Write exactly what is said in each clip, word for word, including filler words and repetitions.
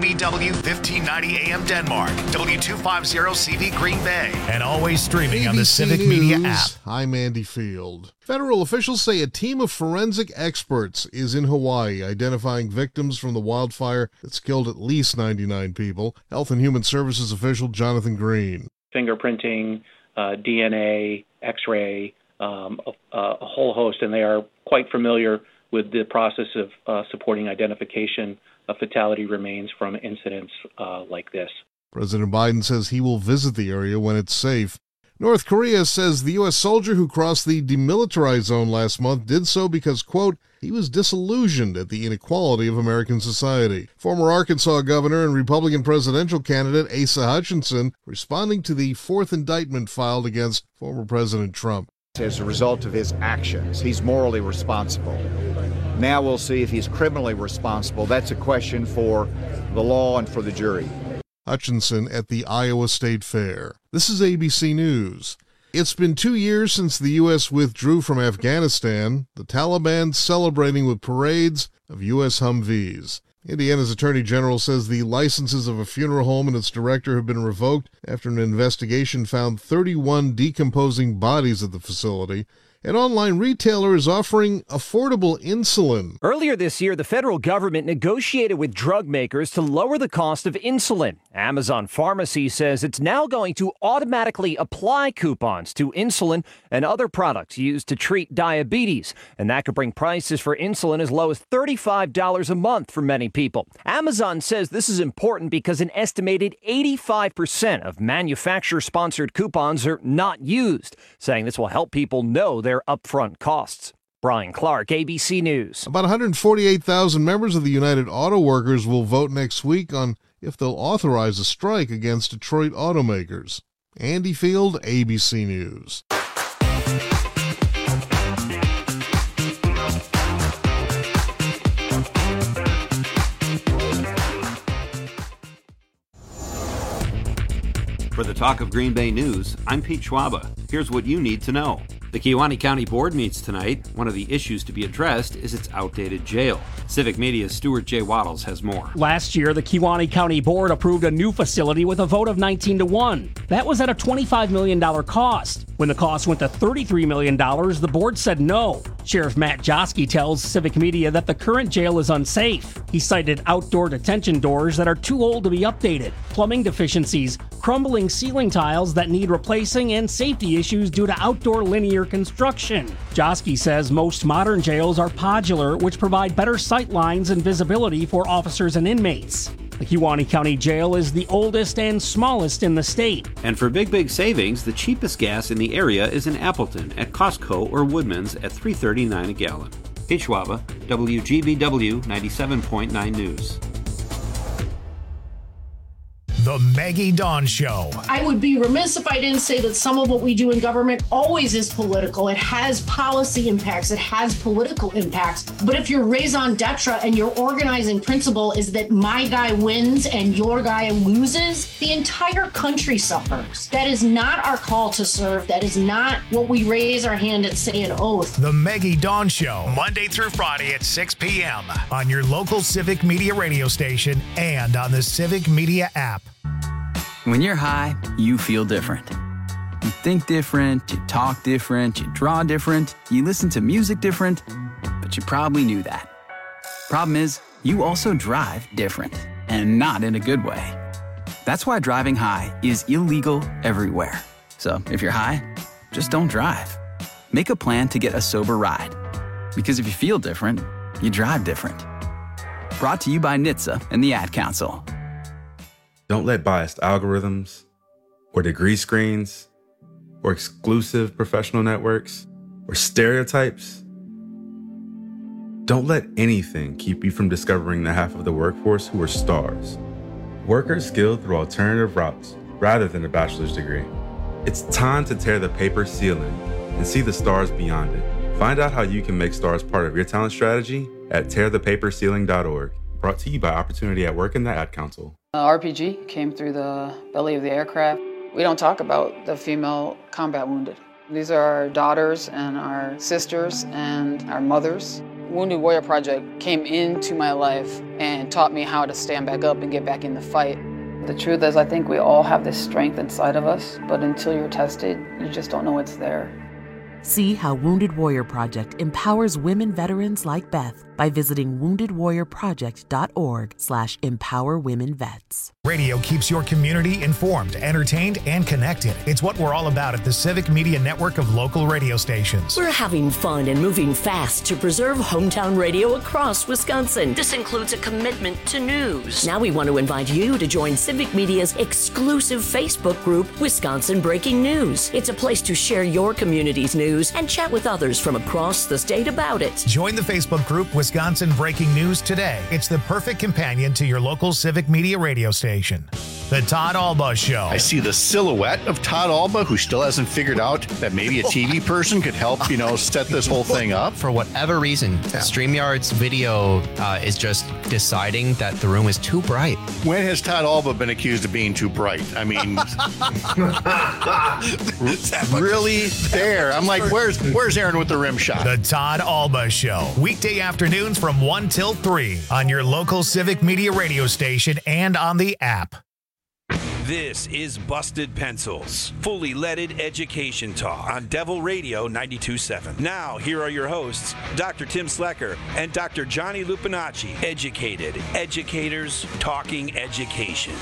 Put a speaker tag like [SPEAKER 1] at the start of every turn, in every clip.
[SPEAKER 1] B W fifteen ninety A M Denmark, W two fifty C V Green Bay, and always streaming on the Civic
[SPEAKER 2] News,
[SPEAKER 1] Media app.
[SPEAKER 2] I'm Andy Field. Federal officials say a team of forensic experts is in Hawaii identifying victims from the wildfire that's killed at least ninety-nine people. Health and Human Services official Jonathan Green.
[SPEAKER 3] Fingerprinting, uh, D N A, X-ray, um, a, a whole host, and they are quite familiar with the process of uh, supporting identification of fatality remains from incidents uh, like this.
[SPEAKER 2] President Biden says he will visit the area when it's safe. North Korea says the U S soldier who crossed the demilitarized zone last month did so because, quote, he was disillusioned at the inequality of American society. Former Arkansas governor and Republican presidential candidate Asa Hutchinson responding to the fourth indictment filed against former President Trump.
[SPEAKER 4] As a result of his actions, he's morally responsible. Now we'll see if he's criminally responsible. That's a question for the law and for the jury.
[SPEAKER 2] Hutchinson at the Iowa State Fair. This is A B C News. It's been two years since the U S withdrew from Afghanistan, the Taliban celebrating with parades of U S Humvees. Indiana's Attorney General says the licenses of a funeral home and its director have been revoked after an investigation found thirty-one decomposing bodies at the facility. An online retailer is offering affordable insulin.
[SPEAKER 5] Earlier this year, the federal government negotiated with drug makers to lower the cost of insulin. Amazon Pharmacy says it's now going to automatically apply coupons to insulin and other products used to treat diabetes. And that could bring prices for insulin as low as thirty-five dollars a month for many people. Amazon says this is important because an estimated eighty-five percent of manufacturer-sponsored coupons are not used, saying this will help people know their upfront costs. Brian Clark, A B C News.
[SPEAKER 2] About one hundred forty-eight thousand members of the United Auto Workers will vote next week on if they'll authorize a strike against Detroit automakers. Andy Field, A B C News.
[SPEAKER 6] For the Talk of Green Bay News, I'm Pete Schwaba. Here's what you need to know. The Kewaunee County Board meets tonight. One of the issues to be addressed is its outdated jail. Civic Media's Stuart J. Waddles has more.
[SPEAKER 7] Last year, the Kewaunee County Board approved a new facility with a vote of nineteen to one. That was at a twenty-five million dollars cost. When the cost went to thirty-three million dollars, the board said no. Sheriff Matt Joski tells Civic Media that the current jail is unsafe. He cited outdoor detention doors that are too old to be updated, plumbing deficiencies, crumbling ceiling tiles that need replacing, and safety issues due to outdoor linear construction. Joski says most modern jails are podular, which provide better sight lines and visibility for officers and inmates. The Kewaunee County Jail is the oldest and smallest in the state.
[SPEAKER 6] And for big, big savings, the cheapest gas in the area is in Appleton at Costco or Woodman's at three thirty-nine a gallon. Pete Schwaba, W G B W ninety-seven point nine News.
[SPEAKER 1] The Maggie Dawn Show.
[SPEAKER 8] I would be remiss if I didn't say that some of what we do in government always is political. It has policy impacts. It has political impacts. But if your raison d'etre and your organizing principle is that my guy wins and your guy loses, the entire country suffers. That is not our call to serve. That is not what we raise our hand and say an oath.
[SPEAKER 1] The Maggie Dawn Show, Monday through Friday at six p.m. on your local Civic Media radio station and on the Civic Media app.
[SPEAKER 9] When you're high, you feel different. You think different, you talk different, you draw different, you listen to music different, but you probably knew that. Problem is, you also drive different, and not in a good way. That's why driving high is illegal everywhere. So if you're high, just don't drive. Make a plan to get a sober ride. Because if you feel different, you drive different. Brought to you by N H T S A and the Ad Council.
[SPEAKER 10] Don't let biased algorithms or degree screens or exclusive professional networks or stereotypes. Don't let anything keep you from discovering the half of the workforce who are stars. Workers skilled through alternative routes rather than a bachelor's degree. It's time to tear the paper ceiling and see the stars beyond it. Find out how you can make stars part of your talent strategy at tear the paper ceiling dot org. Brought to you by Opportunity at Work and the Ad Council.
[SPEAKER 11] Uh, R P G came through the belly of the aircraft. We don't talk about the female combat wounded. These are our daughters and our sisters and our mothers. Wounded Warrior Project came into my life and taught me how to stand back up and get back in the fight. The truth is, I think we all have this strength inside of us, but until you're tested, you just don't know it's there.
[SPEAKER 12] See how Wounded Warrior Project empowers women veterans like Beth by visiting wounded warrior project dot org slash empower women vets.
[SPEAKER 1] Radio keeps your community informed, entertained, and connected. It's what we're all about at the Civic Media Network of local radio stations.
[SPEAKER 13] We're having fun and moving fast to preserve hometown radio across Wisconsin. This includes a commitment to news. Now we want to invite you to join Civic Media's exclusive Facebook group, Wisconsin Breaking News. It's a place to share your community's news and chat with others from across the state about it.
[SPEAKER 1] Join the Facebook group Wisconsin Breaking News today. It's the perfect companion to your local Civic Media radio station. The Todd Alba Show.
[SPEAKER 14] I see the silhouette of Todd Alba, who still hasn't figured out that maybe a T V person could help, you know, set this whole thing up.
[SPEAKER 15] For whatever reason, yeah. StreamYard's video uh, is just deciding that the room is too bright.
[SPEAKER 14] When has Todd Alba been accused of being too bright? I mean, really there. I'm like, where's where's Aaron with the rim shot?
[SPEAKER 1] The Todd Alba Show. Weekday afternoons from one till three on your local Civic Media radio station and on the app.
[SPEAKER 16] This is Busted Pencils, fully leaded education talk on Devil Radio ninety-two point seven. Now, here are your hosts, Doctor Tim Slecker and Doctor Johnny Lupinacci. Educated educators talking education.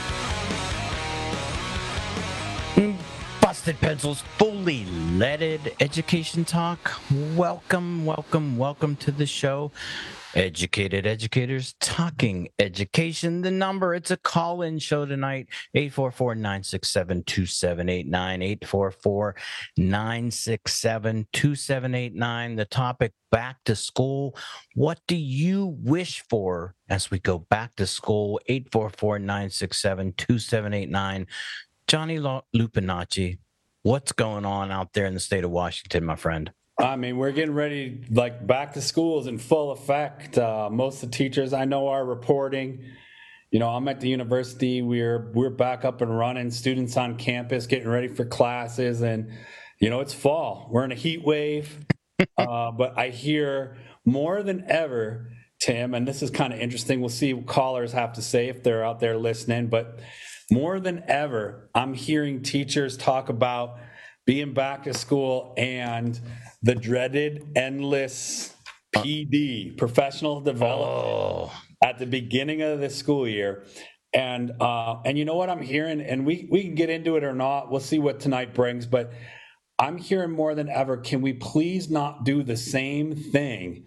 [SPEAKER 17] Busted Pencils, fully leaded education talk. Welcome, welcome, welcome to the show. Educated educators talking education. The number, it's a call-in show tonight, eight four four, nine six seven, two seven eight nine, eight four four, nine six seven, two seven eight nine. The topic, back to school. What do you wish for as we go back to school? eight four four, nine six seven, two seven eight nine. Johnny Lupinacci, what's going on out there in the state of Washington, my friend?
[SPEAKER 18] I mean, we're getting ready, like back to school is in full effect. Uh, most of the teachers I know are reporting. You know, I'm at the university. We're we're back up and running. Students on campus getting ready for classes, and you know, it's fall. We're in a heat wave, uh, but I hear more than ever, Tim, and this is kind of interesting. We'll see what callers have to say if they're out there listening. But more than ever, I'm hearing teachers talk about being back to school and the dreaded endless P D, professional development, oh. at the beginning of the school year. And uh, and you know what I'm hearing, and we, we can get into it or not. We'll see what tonight brings, but I'm hearing more than ever, can we please not do the same thing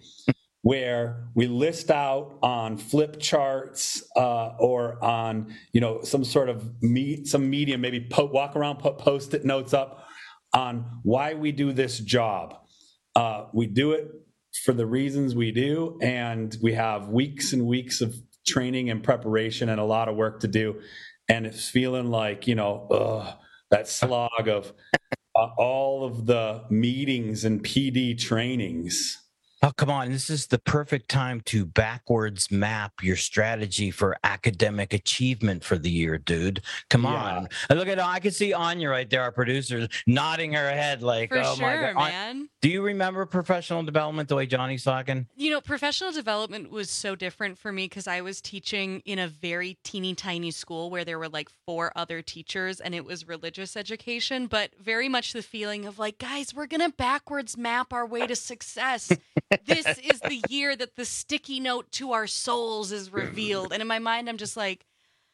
[SPEAKER 18] where we list out on flip charts uh, or on, you know, some sort of me, some medium, maybe po- walk around, put post-it notes up on why we do this job. Uh, we do it for the reasons we do, and we have weeks and weeks of training and preparation and a lot of work to do. And it's feeling like, you know, ugh, that slog of uh, all of the meetings and P D trainings.
[SPEAKER 17] Oh, come on. This is the perfect time to backwards map your strategy for academic achievement for the year, dude. Come yeah. on. And look at, I can see Anya right there, our producer, nodding her head like,
[SPEAKER 19] for
[SPEAKER 17] oh
[SPEAKER 19] sure,
[SPEAKER 17] my God.
[SPEAKER 19] Man.
[SPEAKER 17] Do you remember professional development the way Johnny's talking?
[SPEAKER 19] You know, professional development was so different for me because I was teaching in a very teeny tiny school where there were like four other teachers, and it was religious education, but very much the feeling of like, guys, we're going to backwards map our way to success. This is the year that the sticky note to our souls is revealed. And in my mind, I'm just like,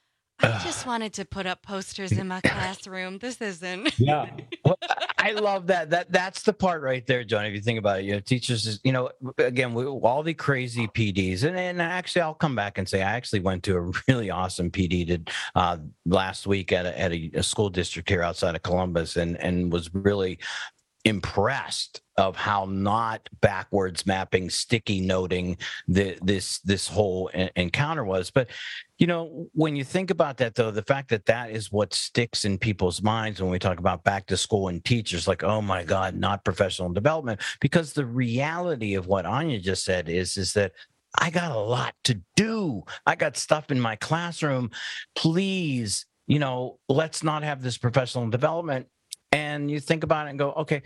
[SPEAKER 19] I just wanted to put up posters in my classroom. This isn't.
[SPEAKER 17] Yeah. Well, I love that. That That's the part right there, Johnny, if you think about it. You know, teachers, is, you know, again, we, all the crazy P Ds. And, and actually, I'll come back and say I actually went to a really awesome P D to, uh, last week at, a, at a, a school district here outside of Columbus, and, and was really impressed of how not backwards mapping, sticky noting the, this this whole encounter was. But, you know, when you think about that, though, the fact that that is what sticks in people's minds when we talk about back to school and teachers, like, oh, my God, not professional development, because the reality of what Anya just said is, is that I got a lot to do. I got stuff in my classroom. Please, you know, let's not have this professional development. And you think about it and go, okay,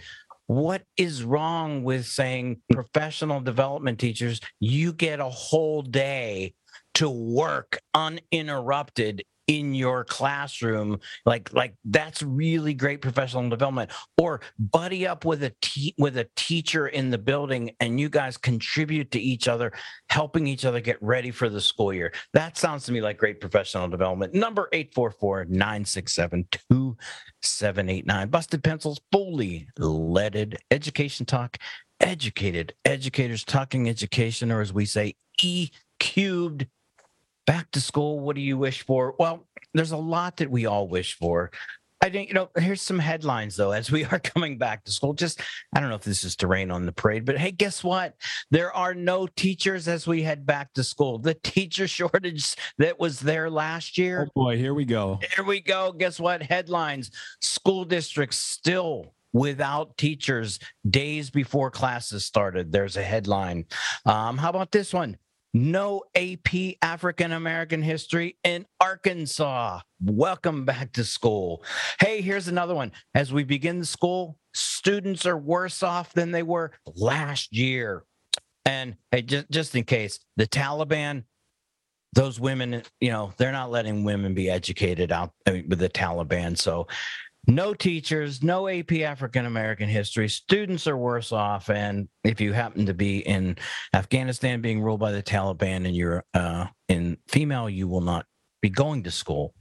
[SPEAKER 17] What is wrong with saying professional development teachers, you get a whole day to work uninterrupted in your classroom? Like, like that's really great professional development. Or buddy up with a te- with a teacher in the building, and you guys contribute to each other, helping each other get ready for the school year. That sounds to me like great professional development. Number eight four four, nine six seven, two seven eight nine. Busted Pencils, fully leaded education talk, educated educators talking education, or as we say, E cubed. Back to school, what do you wish for? Well, there's a lot that we all wish for. I think, you know, here's some headlines, though, as we are coming back to school. Just, I don't know if this is to rain on the parade, but hey, guess what? There are no teachers as we head back to school. The teacher shortage that was there last year.
[SPEAKER 18] Oh boy, here we go.
[SPEAKER 17] Here we go. Guess what? Headlines. School districts still without teachers days before classes started. There's a headline. Um, how about this one? No A P African American history in Arkansas. Welcome back to school. Hey, here's another one. As we begin the school, students are worse off than they were last year. And hey, just, just in case, the Taliban, those women, you know, they're not letting women be educated out with the Taliban. So no teachers, no A P African American history. Students are worse off. And if you happen to be in Afghanistan being ruled by the Taliban and you're uh, in female, you will not be going to school.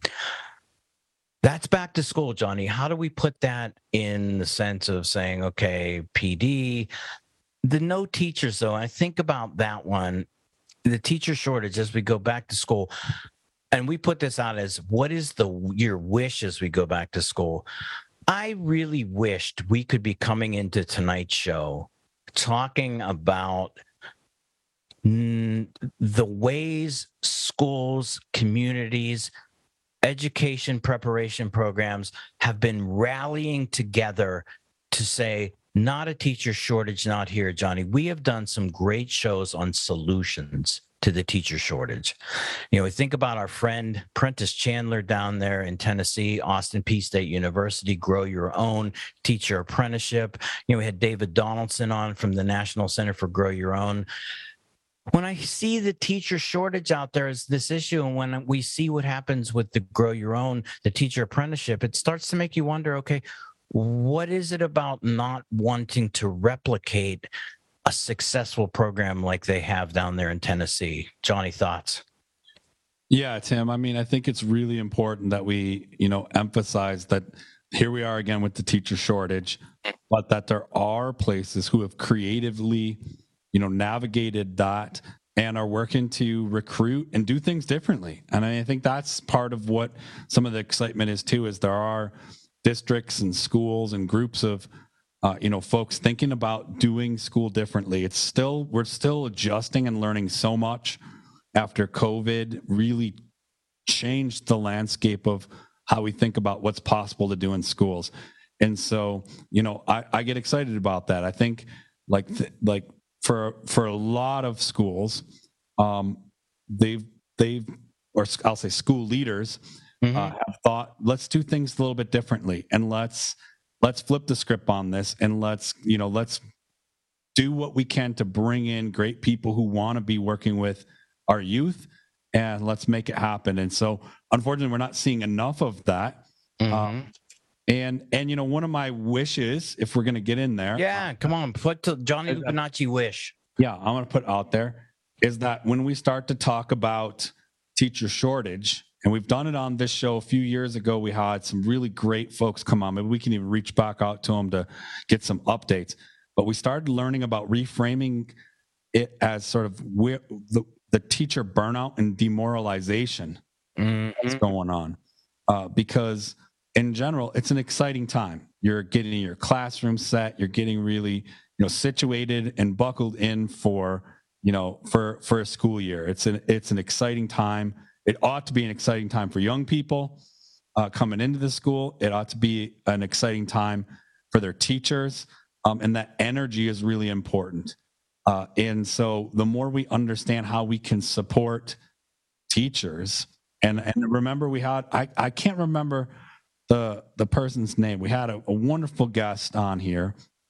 [SPEAKER 17] That's back to school, Johnny. How do we put that in the sense of saying, okay, P D, the no teachers, though? I think about that one, the teacher shortage as we go back to school. And we put this out as, what is the your wish as we go back to school? I really wished we could be coming into tonight's show talking about mm, the ways schools, communities, education preparation programs have been rallying together to say, not a teacher shortage, not here, Johnny. We have done some great shows on solutions to the teacher shortage. You know, we think about our friend Prentice Chandler down there in Tennessee, Austin Peay State University, Grow Your Own Teacher Apprenticeship. You know, we had David Donaldson on from the National Center for Grow Your Own. When I see the teacher shortage out there as this issue, and when we see what happens with the Grow Your Own, the teacher apprenticeship, it starts to make you wonder, okay, what is it about not wanting to replicate a successful program like they have down there in Tennessee? Johnny, thoughts?
[SPEAKER 18] Yeah, Tim, I mean, I think it's really important that we, you know, emphasize that here we are again with the teacher shortage, but that there are places who have creatively, you know, navigated that and are working to recruit and do things differently. And I think that's part of what some of the excitement is too, is there are districts and schools and groups of Uh, you know, folks thinking about doing school differently. It's still, we're still adjusting and learning so much after COVID really changed the landscape of how we think about what's possible to do in schools. And so, you know, I, I get excited about that. I think like, th- like for, for a lot of schools, um, they've, they've, or I'll say school leaders mm-hmm. uh, have thought, let's do things a little bit differently, and let's, Let's flip the script on this, and let's, you know, let's do what we can to bring in great people who want to be working with our youth, and let's make it happen. And so, unfortunately, we're not seeing enough of that. Mm-hmm. Um, and and you know, one of my wishes, if we're going to get in there,
[SPEAKER 17] yeah, come on, put to Johnny Lupinacci wish.
[SPEAKER 18] Yeah, I'm going to put out there is that when we start to talk about teacher shortage. And we've done it on this show a few years ago. We had some really great folks come on. Maybe we can even reach back out to them to get some updates. But we started learning about reframing it as sort of where the, the teacher burnout and demoralization mm-hmm. that's going on. Uh, because in general, it's an exciting time. You're getting your classroom set. You're getting really, you know, situated and buckled in for, you know, for for a school year. It's an it's an exciting time. It ought to be an exciting time for young people uh, coming into the school. It ought to be an exciting time for their teachers, um, and that energy is really important. Uh, and so the more we understand how we can support teachers, and, and remember we had, I, I can't remember the the person's name. We had a, a wonderful guest on here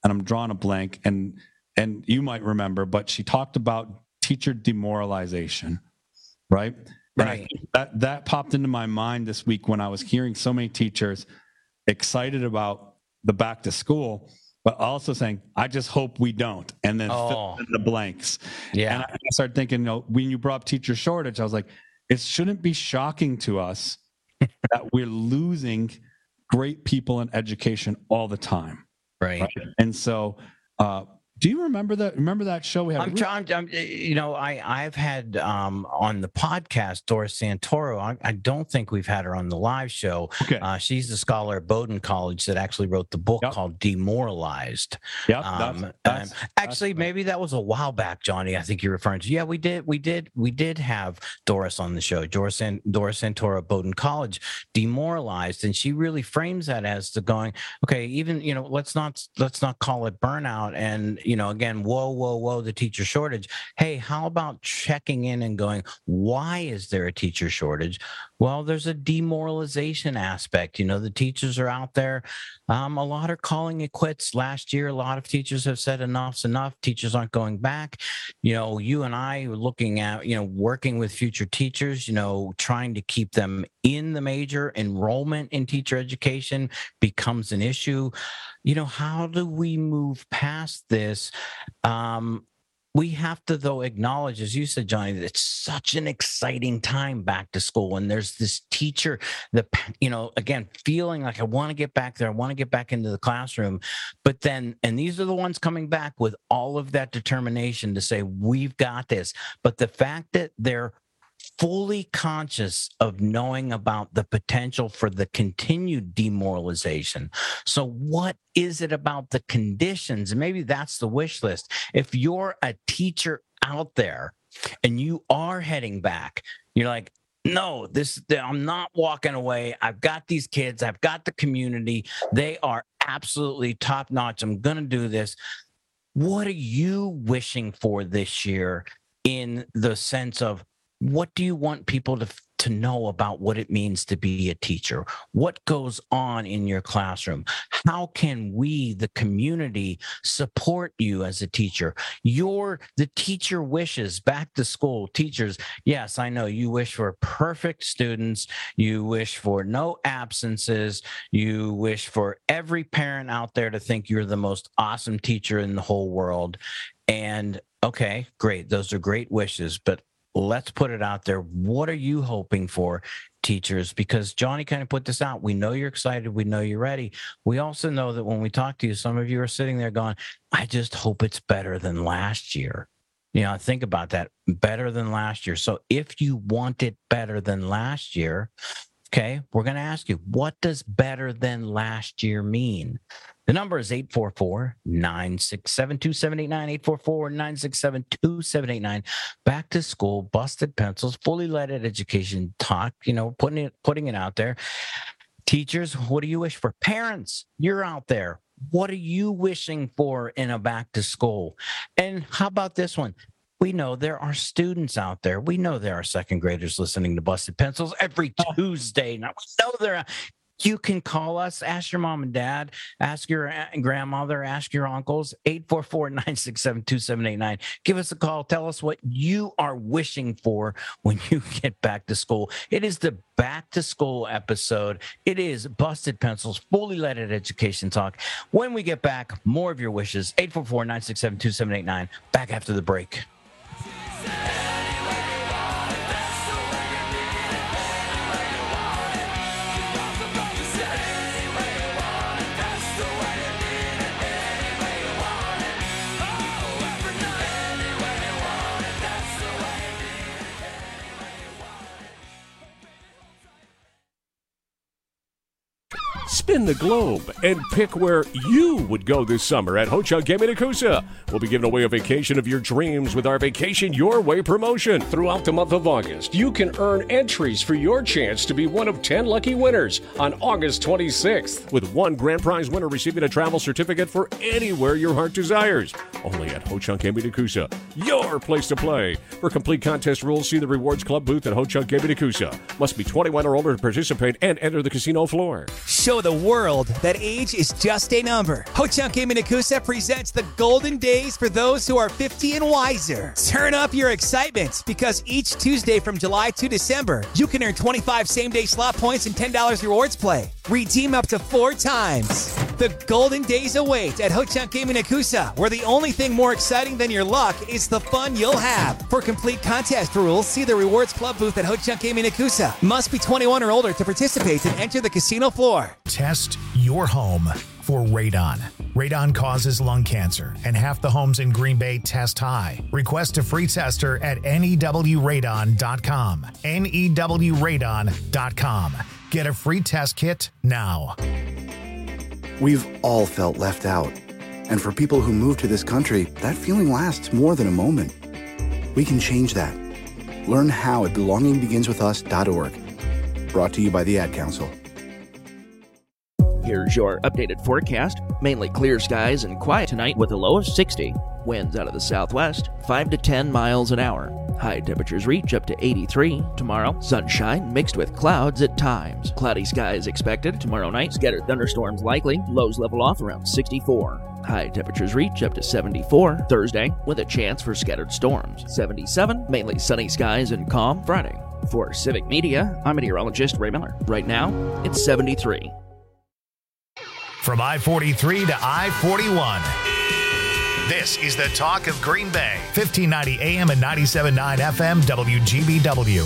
[SPEAKER 18] and I'm drawing a blank, and and you might remember, but she talked about teacher demoralization, right?
[SPEAKER 17] Right.
[SPEAKER 18] And I, that that popped into my mind this week when I was hearing so many teachers excited about the back to school, but also saying, I just hope we don't, and then
[SPEAKER 17] Oh.
[SPEAKER 18] fill in the blanks.
[SPEAKER 17] Yeah.
[SPEAKER 18] And I started thinking, you know, when you brought up teacher shortage, I was like, it shouldn't be shocking to us that we're losing great people in education all the time.
[SPEAKER 17] Right.
[SPEAKER 18] right? And so, uh, do you remember that? Remember that show we had?
[SPEAKER 17] I'm trying. I'm, you know, I I've had um, on the podcast Doris Santoro. I, I don't think we've had her on the live show.
[SPEAKER 18] Okay.
[SPEAKER 17] Uh, she's the scholar at Bowdoin College that actually wrote the book
[SPEAKER 18] Yep.
[SPEAKER 17] called Demoralized.
[SPEAKER 18] Yep.
[SPEAKER 17] Um,
[SPEAKER 18] that's, that's,
[SPEAKER 17] um, actually, maybe that was a while back, Johnny. I think you're referring to. Yeah, we did. We did. We did have Doris on the show. Doris and Doris Santoro at Bowdoin College, Demoralized, and she really frames that as the going. Okay, even you know, let's not let's not call it burnout. And you know, again, whoa, whoa, whoa, the teacher shortage. Hey, how about checking in and going, why is there a teacher shortage? Well, there's a demoralization aspect. You know, the teachers are out there. Um, a lot are calling it quits. Last year, a lot of teachers have said enough's enough. Teachers aren't going back. You know, you and I are looking at, you know, working with future teachers, you know, trying to keep them in the major. Enrollment in teacher education becomes an issue. You know, how do we move past this? Um, we have to, though, acknowledge, as you said, Johnny, that it's such an exciting time back to school. And there's this teacher, the you know, again, feeling like I want to get back there. I want to get back into the classroom. But then, and these are the ones coming back with all of that determination to say, we've got this. But the fact that they're fully conscious of knowing about the potential for the continued demoralization. So what is it about the conditions? And maybe that's the wish list. If you're a teacher out there and you are heading back, you're like, no, this, I'm not walking away. I've got these kids. I've got the community. They are absolutely top notch. I'm going to do this. What are you wishing for this year in the sense of, what do you want people to to know about what it means to be a teacher? What goes on in your classroom? How can we, the community, support you as a teacher? Your the teacher wishes back to school. Teachers, yes, I know you wish for perfect students. You wish for no absences. You wish for every parent out there to think you're the most awesome teacher in the whole world. And okay, great. Those are great wishes, but let's put it out there. What are you hoping for, teachers? Because Johnny kind of put this out. We know you're excited. We know you're ready. We also know that when we talk to you, some of you are sitting there going, I just hope it's better than last year. You know, think about that. Better than last year. So if you want it better than last year, okay, we're going to ask you, what does better than last year mean? The number is eight four four, nine six seven, two seven eight nine, eight four four, nine six seven, two seven eight nine. Back to school, busted pencils, fully leaded education talk, you know, putting it, putting it out there. Teachers, what do you wish for? Parents, you're out there. What are you wishing for in a back to school? And how about this one? We know there are students out there. We know there are second graders listening to Busted Pencils every Tuesday. Now, we know there are. You can call us, ask your mom and dad, ask your grandmother, ask your uncles, eight four four, nine six seven, two seven eight nine. Give us a call. Tell us what you are wishing for when you get back to school. It is the back to school episode. It is Busted Pencils, fully leaded education talk. When we get back, more of your wishes, eight four four, nine six seven, two seven eight nine. Back after the break.
[SPEAKER 20] Spin the globe and pick where you would go this summer at Ho-Chunk Gaming Nakusa. We'll be giving away a vacation of your dreams with our Vacation Your Way promotion. Throughout the month of August, you can earn entries for your chance to be one of ten lucky winners on August twenty-sixth, with one grand prize winner receiving a travel certificate for anywhere your heart desires. Only at Ho-Chunk Gaming Nakusa, your place to play. For complete contest rules, see the Rewards Club booth at Ho-Chunk Gaming Nakusa. Must be twenty-one or older to participate and enter the casino floor.
[SPEAKER 21] Show the world that age is just a number. Ho-Chunk Gaming Nakusa presents the golden days for those who are fifty and wiser. Turn up your excitement because each Tuesday from July to December, you can earn twenty-five same-day slot points and ten dollars rewards play. Redeem up to four times. The golden days await at Ho-Chunk Gaming Nakusa, where the only thing more exciting than your luck is the fun you'll have. For complete contest rules, see the Rewards Club booth at Ho-Chunk Gaming Nakusa. Must be twenty-one or older to participate and enter the casino floor.
[SPEAKER 1] Test your home for radon. Radon causes lung cancer, and half the homes in Green Bay test high. Request a free tester at N E W radon dot com. N E W radon dot com. Get a free test kit now.
[SPEAKER 22] We've all felt left out. And for people who move to this country, that feeling lasts more than a moment. We can change that. Learn how at belonging begins with us dot org. Brought to you by the Ad Council.
[SPEAKER 23] Here's your updated forecast. Mainly clear skies and quiet tonight with a low of sixty. Winds out of the southwest, five to ten miles an hour. High temperatures reach up to eighty-three. Tomorrow, sunshine mixed with clouds at times. Cloudy skies expected tomorrow night. Scattered thunderstorms likely. Lows level off around sixty-four. High temperatures reach up to seventy-four. Thursday, with a chance for scattered storms. seventy-seven. Mainly sunny skies and calm Friday. For Civic Media, I'm meteorologist Ray Miller. Right now, it's seventy-three.
[SPEAKER 1] From I forty-three to I forty-one. This is the talk of Green Bay. fifteen ninety A M and ninety-seven point nine F M W G B W.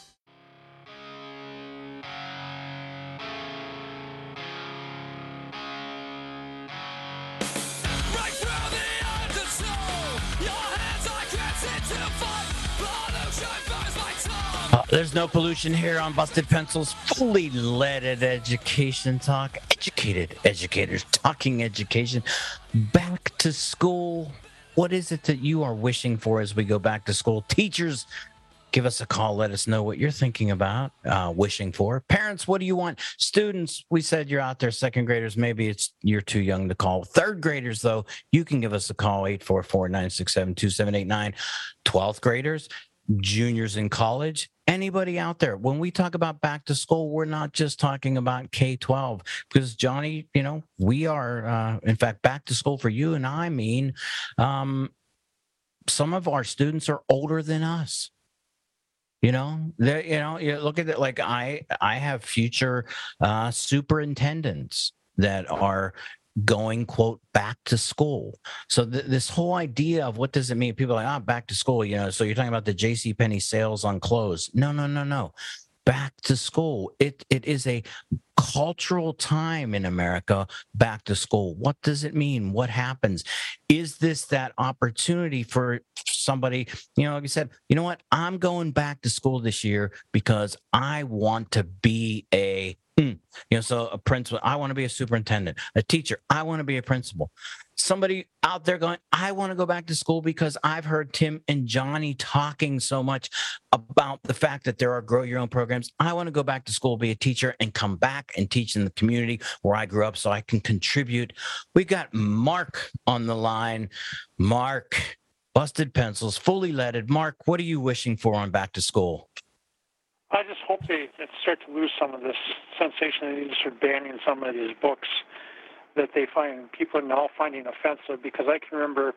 [SPEAKER 17] Uh, there's no pollution here on Busted Pencils. Fully leaded education talk. Educated educators talking education. Back to school. What is it that you are wishing for as we go back to school? Teachers, give us a call. Let us know what you're thinking about, uh, wishing for. Parents, what do you want? Students, we said you're out there. Second graders, maybe it's you're too young to call. Third graders, though, you can give us a call, eight four four, nine six seven, two seven eight nine. twelfth graders, juniors in college, anybody out there. When we talk about back to school, we're not just talking about K twelve because, Johnny, you know, we are, uh, in fact, back to school for you and I mean um, some of our students are older than us. You know, they, you know, you look at it like I, I have future uh, superintendents that are going, quote, back to school. So th- this whole idea of what does it mean? People are like, ah, oh, back to school, you know, so you're talking about the JCPenney sales on clothes. No, no, no, no. Back to school. It It is a cultural time in America, back to school. What does it mean? What happens? Is this that opportunity for somebody, you know, like I said, you know what? I'm going back to school this year because I want to be a Mm. You know, so a principal, I want to be a superintendent. A teacher, I want to be a principal. Somebody out there going, I want to go back to school because I've heard Tim and Johnny talking so much about the fact that there are grow your own programs. I want to go back to school, be a teacher, and come back and teach in the community where I grew up so I can contribute. We've got Mark on the line. Mark, Busted Pencils, fully leaded. Mark, what are you wishing for on back to school?
[SPEAKER 24] I just hope they start to lose some of this sensation. They need to start banning some of these books that they find people are now finding offensive. Because I can remember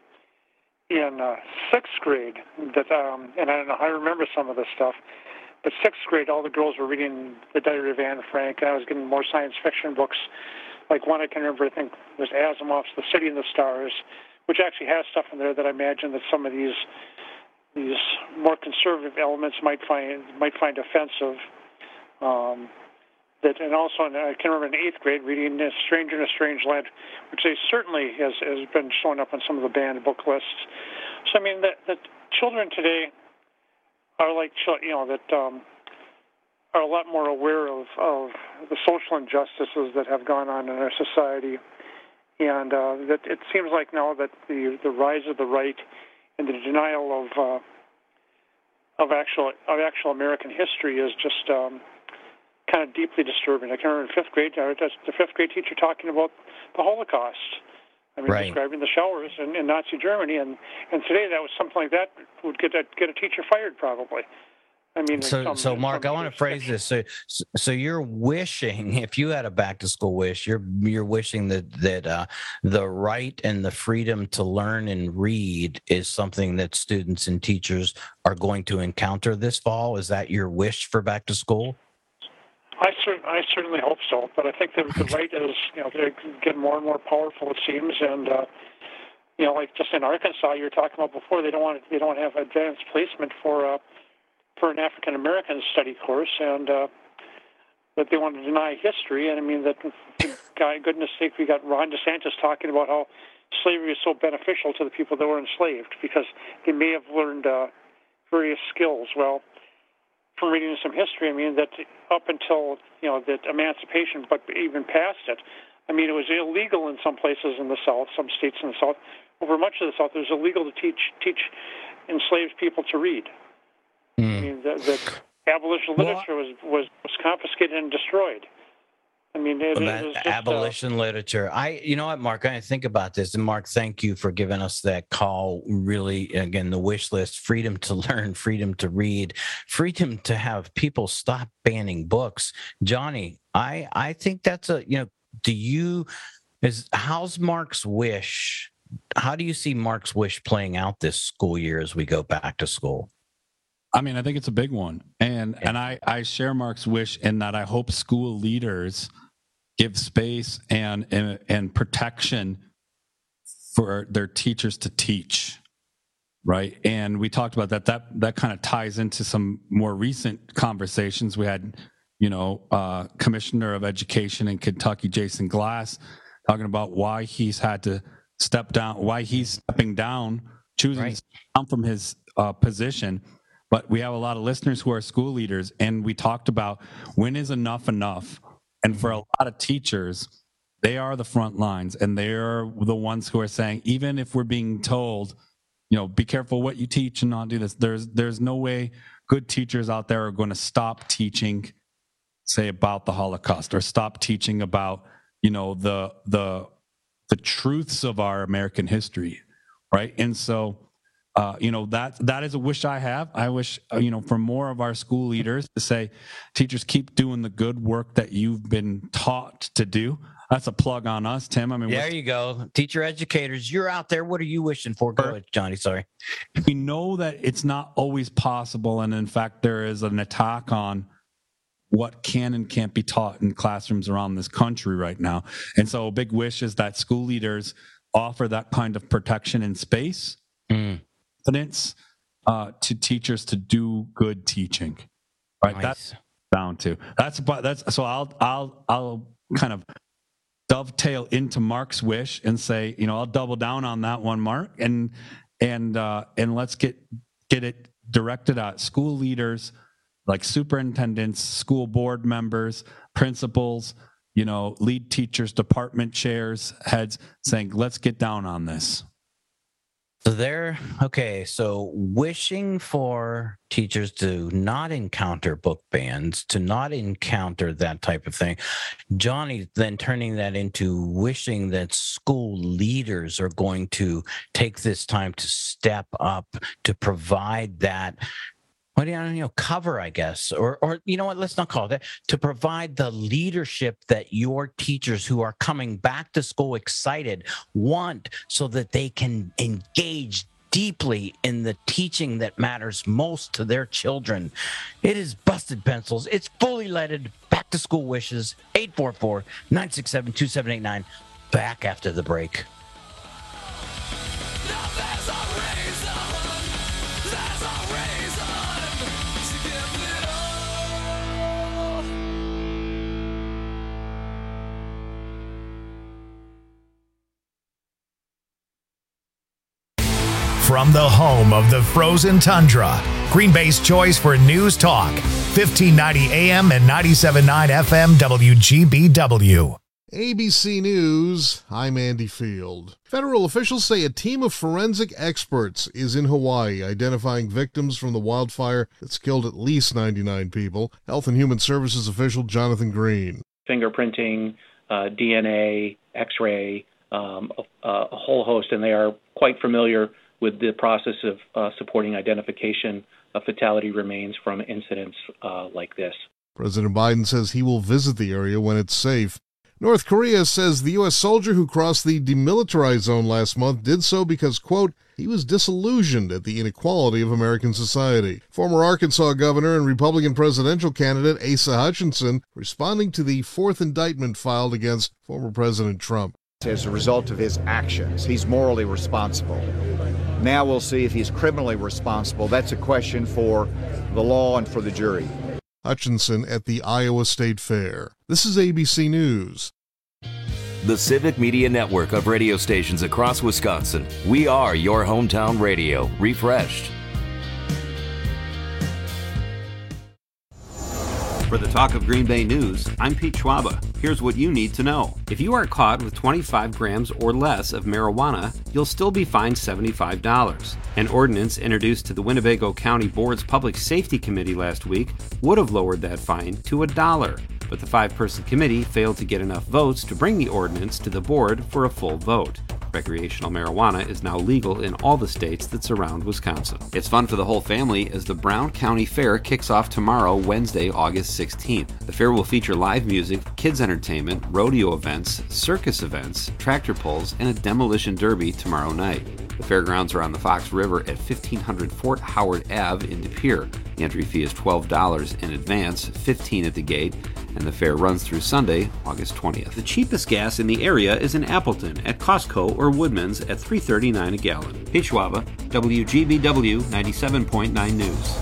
[SPEAKER 24] in uh, sixth grade that, um, and I don't know, I remember some of this stuff. But sixth grade, all the girls were reading The Diary of Anne Frank, and I was getting more science fiction books. Like one I can remember, I think, was Asimov's The City and the Stars, which actually has stuff in there that I imagine that some of these. These more conservative elements might find might find offensive. Um, that and also, in, I can remember in eighth grade reading *A Stranger in a Strange Land*, which they certainly has, has been showing up on some of the banned book lists. So I mean that that children today are like you know that um, are a lot more aware of, of the social injustices that have gone on in our society, and uh, that it seems like now that the the rise of the right and the denial of uh, of actual of actual American history is just um, kind of deeply disturbing. I can remember in fifth grade, uh, the fifth grade teacher talking about the Holocaust. I mean,
[SPEAKER 17] right.
[SPEAKER 24] describing the showers in, in Nazi Germany, and, and today that was something like that would get a, get a teacher fired probably. I mean,
[SPEAKER 17] so
[SPEAKER 24] some,
[SPEAKER 17] so Mark, I want to phrase this. So, so you're wishing, if you had a back to school wish, you're you're wishing that that uh, the right and the freedom to learn and read is something that students and teachers are going to encounter this fall. Is that your wish for back to school?
[SPEAKER 24] I, cer- I certainly hope so, but I think that the right is, you know, they're getting more and more powerful, it seems, and uh, you know, like just in Arkansas, you were talking about before, they don't want they don't have advanced placement for uh, for an African American study course, and uh, that they want to deny history. And I mean, that guy, goodness sake, we got Ron DeSantis talking about how slavery is so beneficial to the people that were enslaved because they may have learned uh, various skills. Well, from reading some history, I mean, that up until, you know, that emancipation, but even past it, I mean, it was illegal in some places in the South, some states in the South. Over much of the South, it was illegal to teach teach enslaved people to read. Mm. I mean, the, the abolition literature was, was, was confiscated and destroyed. I mean, it,
[SPEAKER 17] that
[SPEAKER 24] it was just,
[SPEAKER 17] abolition uh, literature. I, you know what, Mark, I think about this, and Mark, thank you for giving us that call. Really, again, the wish list: freedom to learn, freedom to read, freedom to have people stop banning books. Johnny, I, I think that's a, you know, do you, is how's Mark's wish? How do you see Mark's wish playing out this school year as we go back to school?
[SPEAKER 18] I mean, I think it's a big one. And and I, I share Mark's wish in that I hope school leaders give space and, and and protection for their teachers to teach, right? And we talked about that. That that kind of ties into some more recent conversations. We had, you know, uh, Commissioner of Education in Kentucky, Jason Glass, talking about why he's had to step down, why he's stepping down, choosing right. to step down from his uh, position. But we have a lot of listeners who are school leaders, and we talked about when is enough enough? And for a lot of teachers, they are the front lines, and they're the ones who are saying, even if we're being told, you know, be careful what you teach and not do this, there's there's no way good teachers out there are going to stop teaching, say, about the Holocaust, or stop teaching about, you know, the the the truths of our American history, right? And so Uh, you know, that that is a wish I have. I wish, uh, you know, for more of our school leaders to say, teachers, keep doing the good work that you've been taught to do. That's a plug on us, Tim. I mean,
[SPEAKER 17] there you go. Teacher educators, you're out there. What are you wishing for? Go ahead, Johnny. Sorry.
[SPEAKER 18] We know that it's not always possible. And in fact, there is an attack on what can and can't be taught in classrooms around this country right now. And so a big wish is that school leaders offer that kind of protection in space. Mm. Confidence uh, to teachers to do good teaching, right? Nice. That's down to that's that's so I'll I'll I'll kind of dovetail into Mark's wish and say, you know, I'll double down on that one, Mark, and and uh, and let's get get it directed at school leaders like superintendents, school board members, principals, you know, lead teachers, department chairs, heads, saying, let's get down on this.
[SPEAKER 17] So they're okay. So wishing for teachers to not encounter book bans, to not encounter that type of thing. Johnny then turning that into wishing that school leaders are going to take this time to step up to provide that. What do you, you know, cover, I guess, or, or, you know what, let's not call it that, to provide the leadership that your teachers who are coming back to school excited want so that they can engage deeply in the teaching that matters most to their children. It is Busted Pencils. It's fully leaded back to school wishes. eight four four, nine six seven, two seven eight nine. Back after the break.
[SPEAKER 1] From the home of the frozen tundra, Green Bay's choice for news talk, fifteen ninety A M and ninety-seven point nine F M W G B W.
[SPEAKER 2] A B C News, I'm Andy Field. Federal officials say a team of forensic experts is in Hawaii identifying victims from the wildfire that's killed at least ninety-nine people. Health and Human Services official Jonathan Green.
[SPEAKER 3] Fingerprinting, uh, D N A, X-ray, um, a, a whole host, and they are quite familiar with the process of uh, supporting identification a fatality remains from incidents uh, like this.
[SPEAKER 2] President Biden says he will visit the area when it's safe. North Korea says the U S soldier who crossed the demilitarized zone last month did so because, quote, he was disillusioned at the inequality of American society. Former Arkansas governor and Republican presidential candidate Asa Hutchinson responding to the fourth indictment filed against former President Trump.
[SPEAKER 4] As a result of his actions, he's morally responsible. Now we'll see if he's criminally responsible. That's a question for the law and for the jury.
[SPEAKER 2] Hutchinson at the Iowa State Fair. This is A B C News.
[SPEAKER 5] The Civic Media Network of radio stations across Wisconsin. We are your hometown radio, refreshed.
[SPEAKER 6] For the Talk of Green Bay News, I'm Pete Schwaba. Here's what you need to know. If you are caught with twenty-five grams or less of marijuana, you'll still be fined seventy-five dollars. An ordinance introduced to the Winnebago County Board's Public Safety Committee last week would have lowered that fine to a dollar, but the five-person committee failed to get enough votes to bring the ordinance to the board for a full vote. Recreational marijuana is now legal in all the states that surround Wisconsin. It's fun for the whole family as the Brown County Fair kicks off tomorrow, Wednesday, August sixteenth. The fair will feature live music, kids entertainment, rodeo events, circus events, tractor pulls, and a demolition derby tomorrow night. The fairgrounds are on the Fox River at fifteen hundred Fort Howard Avenue in De Pere. The entry fee is twelve dollars in advance, fifteen dollars at the gate, and the fair runs through Sunday, August twentieth. The cheapest gas in the area is in Appleton at Costco or Woodman's at three dollars and thirty-nine cents a gallon. Pete Schwaba, W G B W ninety-seven point nine News.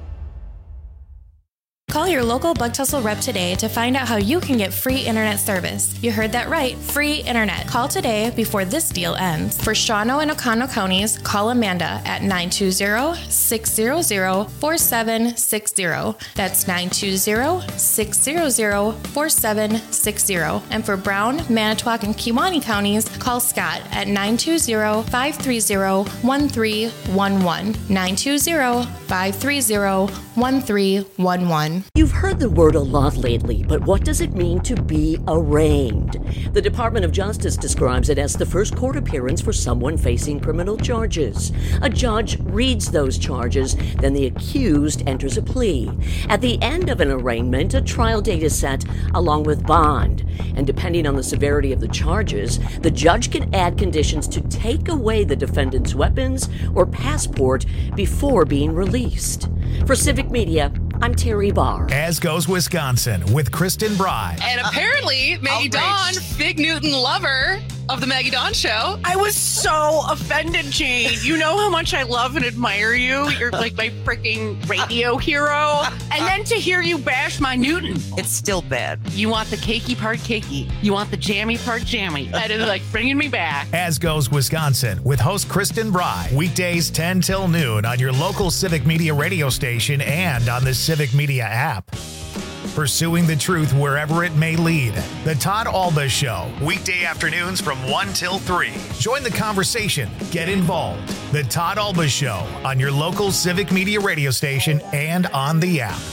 [SPEAKER 7] Call your local Bug Tussle rep today to find out how you can get free internet service. You heard that right, free internet. Call today before this deal ends. For Shawano and Oconto counties, call Amanda at nine two zero, six zero zero, four seven six zero. That's nine two zero, six zero zero, four seven six zero. And for Brown, Manitowoc, and Kewaunee counties, call Scott at nine two zero, five three zero, one three one one. nine two zero, five three zero, one three one one.
[SPEAKER 13] You've heard the word a lot lately, but what does it mean to be arraigned? The Department of Justice describes it as the first court appearance for someone facing criminal charges. A judge reads those charges, then the accused enters a plea. At the end of an arraignment, a trial date is set along with bond. And depending on the severity of the charges, the judge can add conditions to take away the defendant's weapons or passport before being released. For Civic Media, I'm Terry Barr.
[SPEAKER 1] As goes Wisconsin with Kristen Bry.
[SPEAKER 25] And apparently, Maggie Dawn, Big Newton lover of the Maggie Dawn Show.
[SPEAKER 26] I was so offended, Jane. You know how much I love and admire you. You're like my freaking radio hero. And then to hear you bash my Newton. It's still bad. You want the cakey part cakey. You want the jammy part jammy. That is like bringing me back.
[SPEAKER 1] As goes Wisconsin with host Kristen Bry. Weekdays ten till noon on your local Civic Media radio station and on the Civic Media app. Pursuing the truth wherever it may lead. The Todd Alba Show, weekday afternoons from one till three. Join the conversation. Get involved. The Todd Alba Show on your local Civic Media radio station and on the app.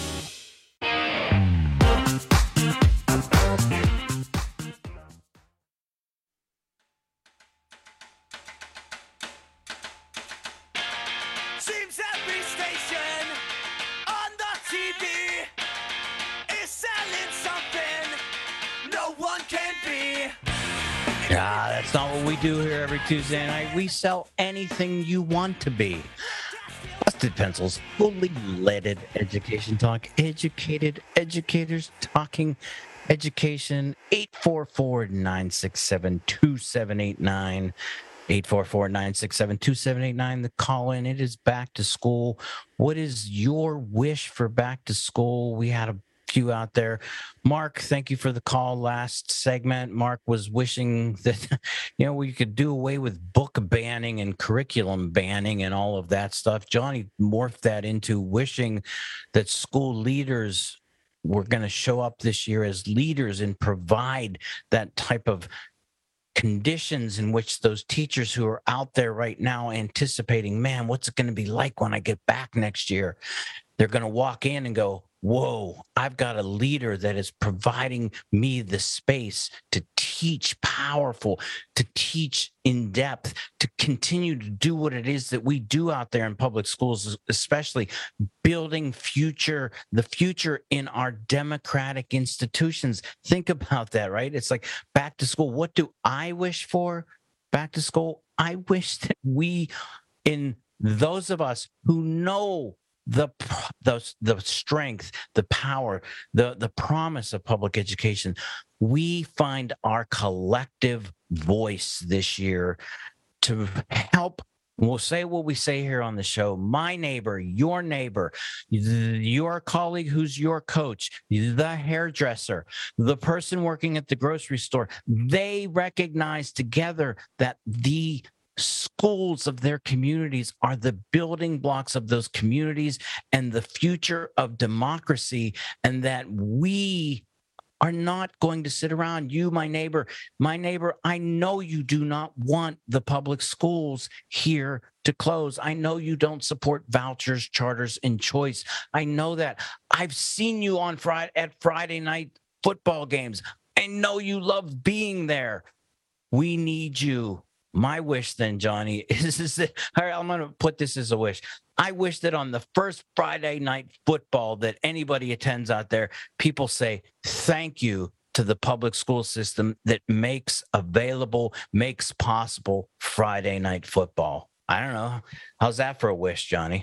[SPEAKER 27] Seems every station on the T V is selling something no one can be.
[SPEAKER 17] Ah, that's not what we do here every Tuesday night. We sell anything you want to be. Busted Pencils, fully leaded education talk. Educated educators talking education. eight four four, nine six seven, two seven eight nine. eight four four, nine six seven, two seven eight nine. The call in. It is back to school. What is your wish for back to school? We had a few out there. Mark, thank you for the call last segment. Mark was wishing that, you know, we could do away with book banning and curriculum banning and all of that stuff. Johnny morphed that into wishing that school leaders were going to show up this year as leaders and provide that type of conditions in which those teachers who are out there right now anticipating, man, what's it going to be like when I get back next year? They're going to walk in and go, whoa, I've got a leader that is providing me the space to teach teach powerful, to teach in depth, to continue to do what it is that we do out there in public schools, especially building future, the future in our democratic institutions. Think about that, right? It's like back to school. What do I wish for back to school? I wish that we, in those of us who know the the the strength, the power, the the promise of public education, we find our collective voice this year to help. We'll say what we say here on the show. My neighbor, your neighbor, your colleague who's your coach, the hairdresser, the person working at the grocery store, they recognize together that the schools of their communities are the building blocks of those communities and the future of democracy, and that we are not going to sit around. You, my neighbor, my neighbor, I know you do not want the public schools here to close. I know you don't support vouchers, charters, and choice. I know that. I've seen you on Friday at Friday night football games. I know you love being there. We need you. My wish then, Johnny, is, is that, all right, I'm going to put this as a wish. I wish that on the first Friday night football that anybody attends out there, people say thank you to the public school system that makes available, makes possible Friday night football. I don't know. How's that for a wish, Johnny?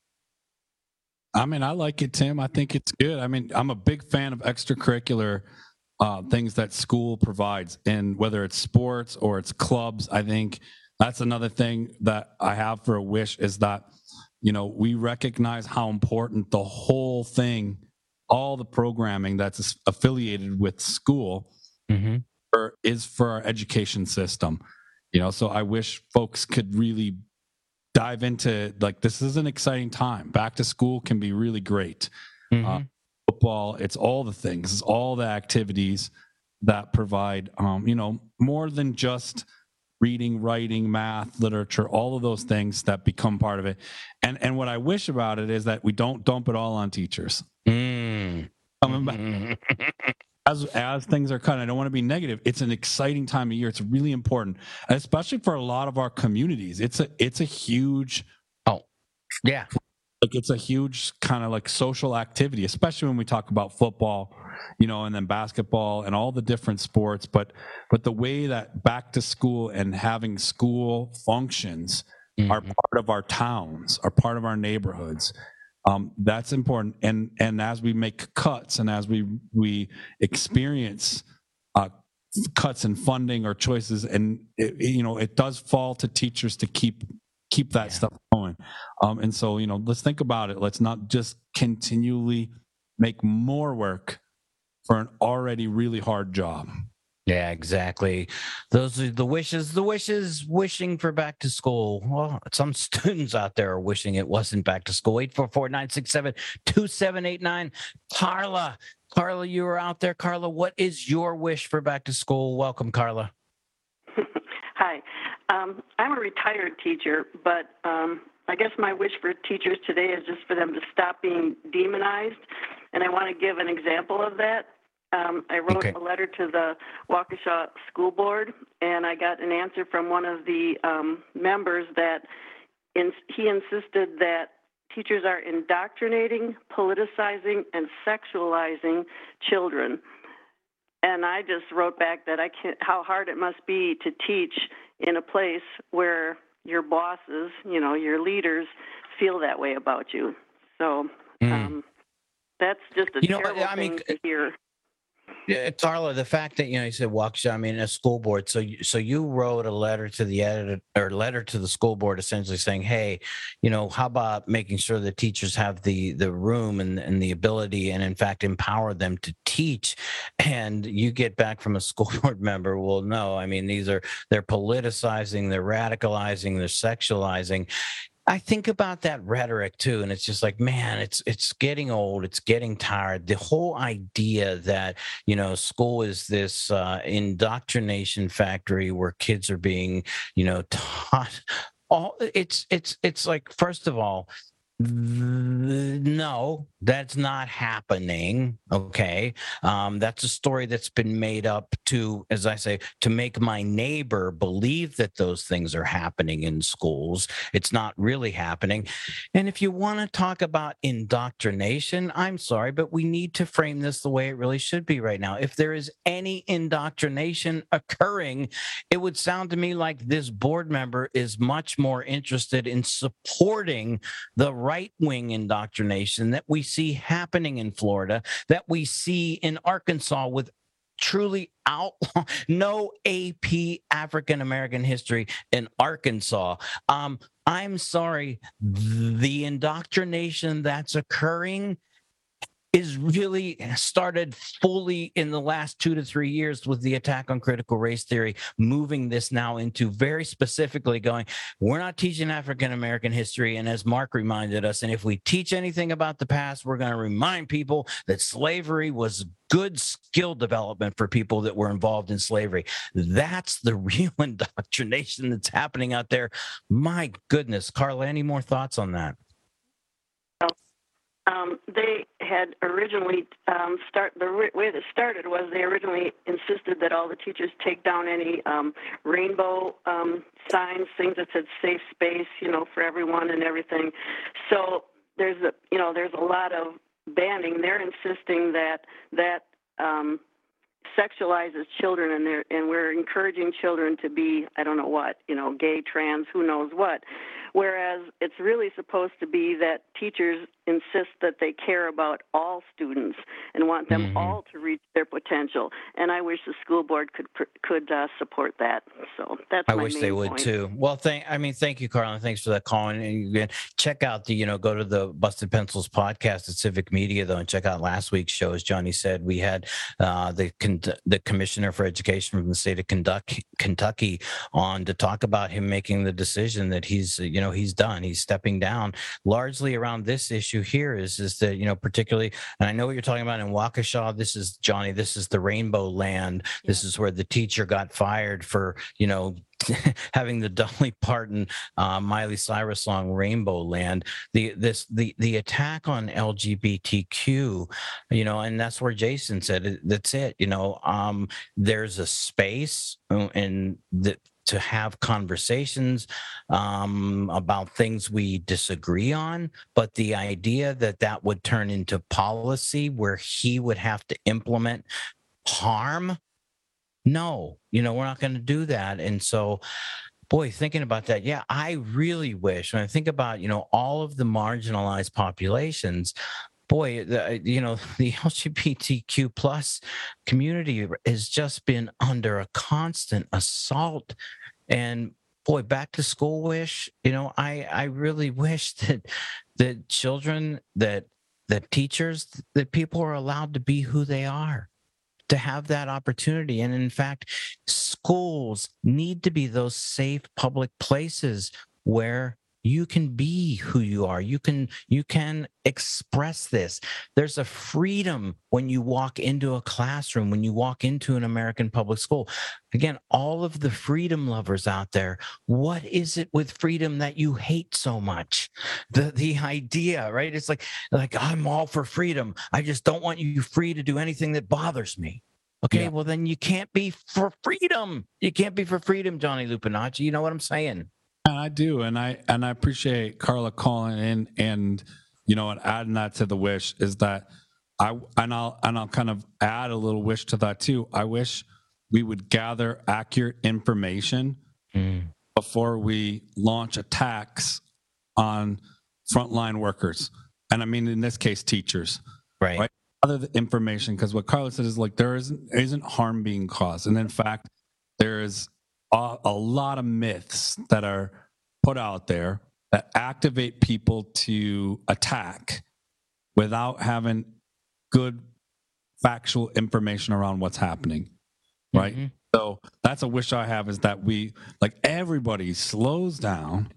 [SPEAKER 18] I mean, I like it, Tim. I think it's good. I mean, I'm a big fan of extracurricular Uh, things that school provides, and whether it's sports or it's clubs. I think that's another thing that I have for a wish, is that, you know, we recognize how important the whole thing, all the programming that's affiliated with school
[SPEAKER 17] mm-hmm.
[SPEAKER 18] for, is for our education system. You know, so I wish folks could really dive into, like, this is an exciting time. Back to school can be really great.
[SPEAKER 17] Mm-hmm.
[SPEAKER 18] Uh, football, it's all the things, it's all the activities that provide, um, you know, more than just reading, writing, math, literature, all of those things that become part of it. And and what I wish about it is that we don't dump it all on teachers.
[SPEAKER 17] Mm.
[SPEAKER 18] Coming back, as as things are cut, I don't want to be negative. It's an exciting time of year. It's really important, especially for a lot of our communities. It's a it's a huge.
[SPEAKER 17] Oh, yeah.
[SPEAKER 18] Like, it's a huge kind of like social activity, especially when we talk about football, you know, and then basketball and all the different sports. But but the way that back to school and having school functions mm-hmm. are part of our towns, are part of our neighborhoods, um, that's important. And and as we make cuts and as we we experience uh, cuts in funding or choices, and it, you know, it does fall to teachers to keep. keep that yeah. stuff going. Um, and so, you know, let's think about it. Let's not just continually make more work for an already really hard job.
[SPEAKER 17] Yeah, exactly. Those are the wishes, the wishes, wishing for back to school. Well, some students out there are wishing it wasn't back to school. eight four four, nine six seven, two seven eight nine. Carla, Carla, you were out there. Carla, what is your wish for back to school? Welcome, Carla.
[SPEAKER 8] Hi. Um, I'm a retired teacher, but um, I guess my wish for teachers today is just for them to stop being demonized. And I want to give an example of that. Um, I wrote okay. a letter to the Waukesha School Board, and I got an answer from one of the um, members that in, he insisted that teachers are indoctrinating, politicizing, and sexualizing children. And I just wrote back that I can't, how hard it must be to teach in a place where your bosses, you know, your leaders feel that way about you. So mm. um, that's just a
[SPEAKER 17] you know,
[SPEAKER 8] terrible
[SPEAKER 17] I
[SPEAKER 8] thing
[SPEAKER 17] mean,
[SPEAKER 8] to hear.
[SPEAKER 17] Yeah, Carla, the fact that, you know, you said Waukesha, I mean, a school board. So, you, so you wrote a letter to the editor or letter to the school board, essentially saying, hey, you know, how about making sure that teachers have the the room and, and the ability, and in fact, empower them to teach. And you get back from a school board member, well, no, I mean, these are, they're politicizing, they're radicalizing, they're sexualizing. I think about that rhetoric too, and it's just like, man, it's it's getting old, it's getting tired. The whole idea that, you know, school is this uh, indoctrination factory where kids are being, you know, taught all. It's it's it's like, first of all, No, that's not happening. Okay. Um, that's a story that's been made up to, as I say, to make my neighbor believe that those things are happening in schools. It's not really happening. And if you want to talk about indoctrination, I'm sorry, but we need to frame this the way it really should be right now. If there is any indoctrination occurring, it would sound to me like this board member is much more interested in supporting the right-wing indoctrination that we see happening in Florida, that we see in Arkansas with truly outlaw, no A P African American history in Arkansas. Um, I'm sorry, the indoctrination that's occurring is really started fully in the last two to three years with the attack on critical race theory, moving this now into very specifically going, we're not teaching African-American history. And as Mark reminded us, and if we teach anything about the past, we're going to remind people that slavery was good skill development for people that were involved in slavery. That's the real indoctrination that's happening out there. My goodness. Carla, any more thoughts on that?
[SPEAKER 8] Um, they had originally um, start the re- way that started was they originally insisted that all the teachers take down any um, rainbow um, signs, things that said safe space, you know, for everyone and everything. So there's a you know there's a lot of banning. They're insisting that that um, sexualizes children, and they're and we're encouraging children to be I don't know what you know gay, trans, who knows what. Whereas it's really supposed to be that teachers insist that they care about all students and want them mm-hmm. all to reach their potential. And I wish the school board could could uh, support that. So that's
[SPEAKER 17] I
[SPEAKER 8] my
[SPEAKER 17] wish
[SPEAKER 8] main
[SPEAKER 17] they would
[SPEAKER 8] point.
[SPEAKER 17] too. Well, thank I mean, thank you, Carla. Thanks for that call. And you can check out the, you know, go to the Busted Pencils podcast at Civic Media, though, and check out last week's show. As Johnny said, we had uh, the the commissioner for education from the state of Kentucky, Kentucky on to talk about him making the decision that he's, you know, he's done. He's stepping down largely around this issue here is, is that, you know, particularly, and I know what you're talking about in Waukesha, this is Johnny, this is the Rainbow Land. This is where the teacher got fired for, you know, having the Dolly Parton, uh, Miley Cyrus song "Rainbow Land." The this the the attack on L G B T Q, you know, and that's where Jason said that's it. You know, um, there's a space and that. to have conversations um, about things we disagree on, but the idea that that would turn into policy where he would have to implement harm, no, you know, we're not going to do that. And so, boy, thinking about that, yeah, I really wish, when I think about, you know, all of the marginalized populations, boy, the, you know, the L G B T Q plus community has just been under a constant assault. And boy, back to school wish, you know, I, I really wish that that children, that that teachers, that people are allowed to be who they are, to have that opportunity. And in fact, schools need to be those safe public places where you can be who you are. You can you can express this. There's a freedom when you walk into a classroom, when you walk into an American public school. Again, all of the freedom lovers out there, what is it with freedom that you hate so much? The the idea, right? It's like, like I'm all for freedom. I just don't want you free to do anything that bothers me. Okay, yeah. Well, then you can't be for freedom. You can't be for freedom, Johnny Lupinacci. You know what I'm saying?
[SPEAKER 18] And I do, and I and I appreciate Carla calling in, and you know, and adding that to the wish is that I and I'll and I'll kind of add a little wish to that too. I wish we would gather accurate information mm. before we launch attacks on frontline workers, and I mean in this case teachers,
[SPEAKER 17] right?
[SPEAKER 18] Right. Other information, because what Carla said is like there isn't isn't harm being caused, and in fact, there is. A, a lot of myths that are put out there that activate people to attack without having good factual information around what's happening, right? Mm-hmm. So that's a wish I have, is that we, like, everybody slows down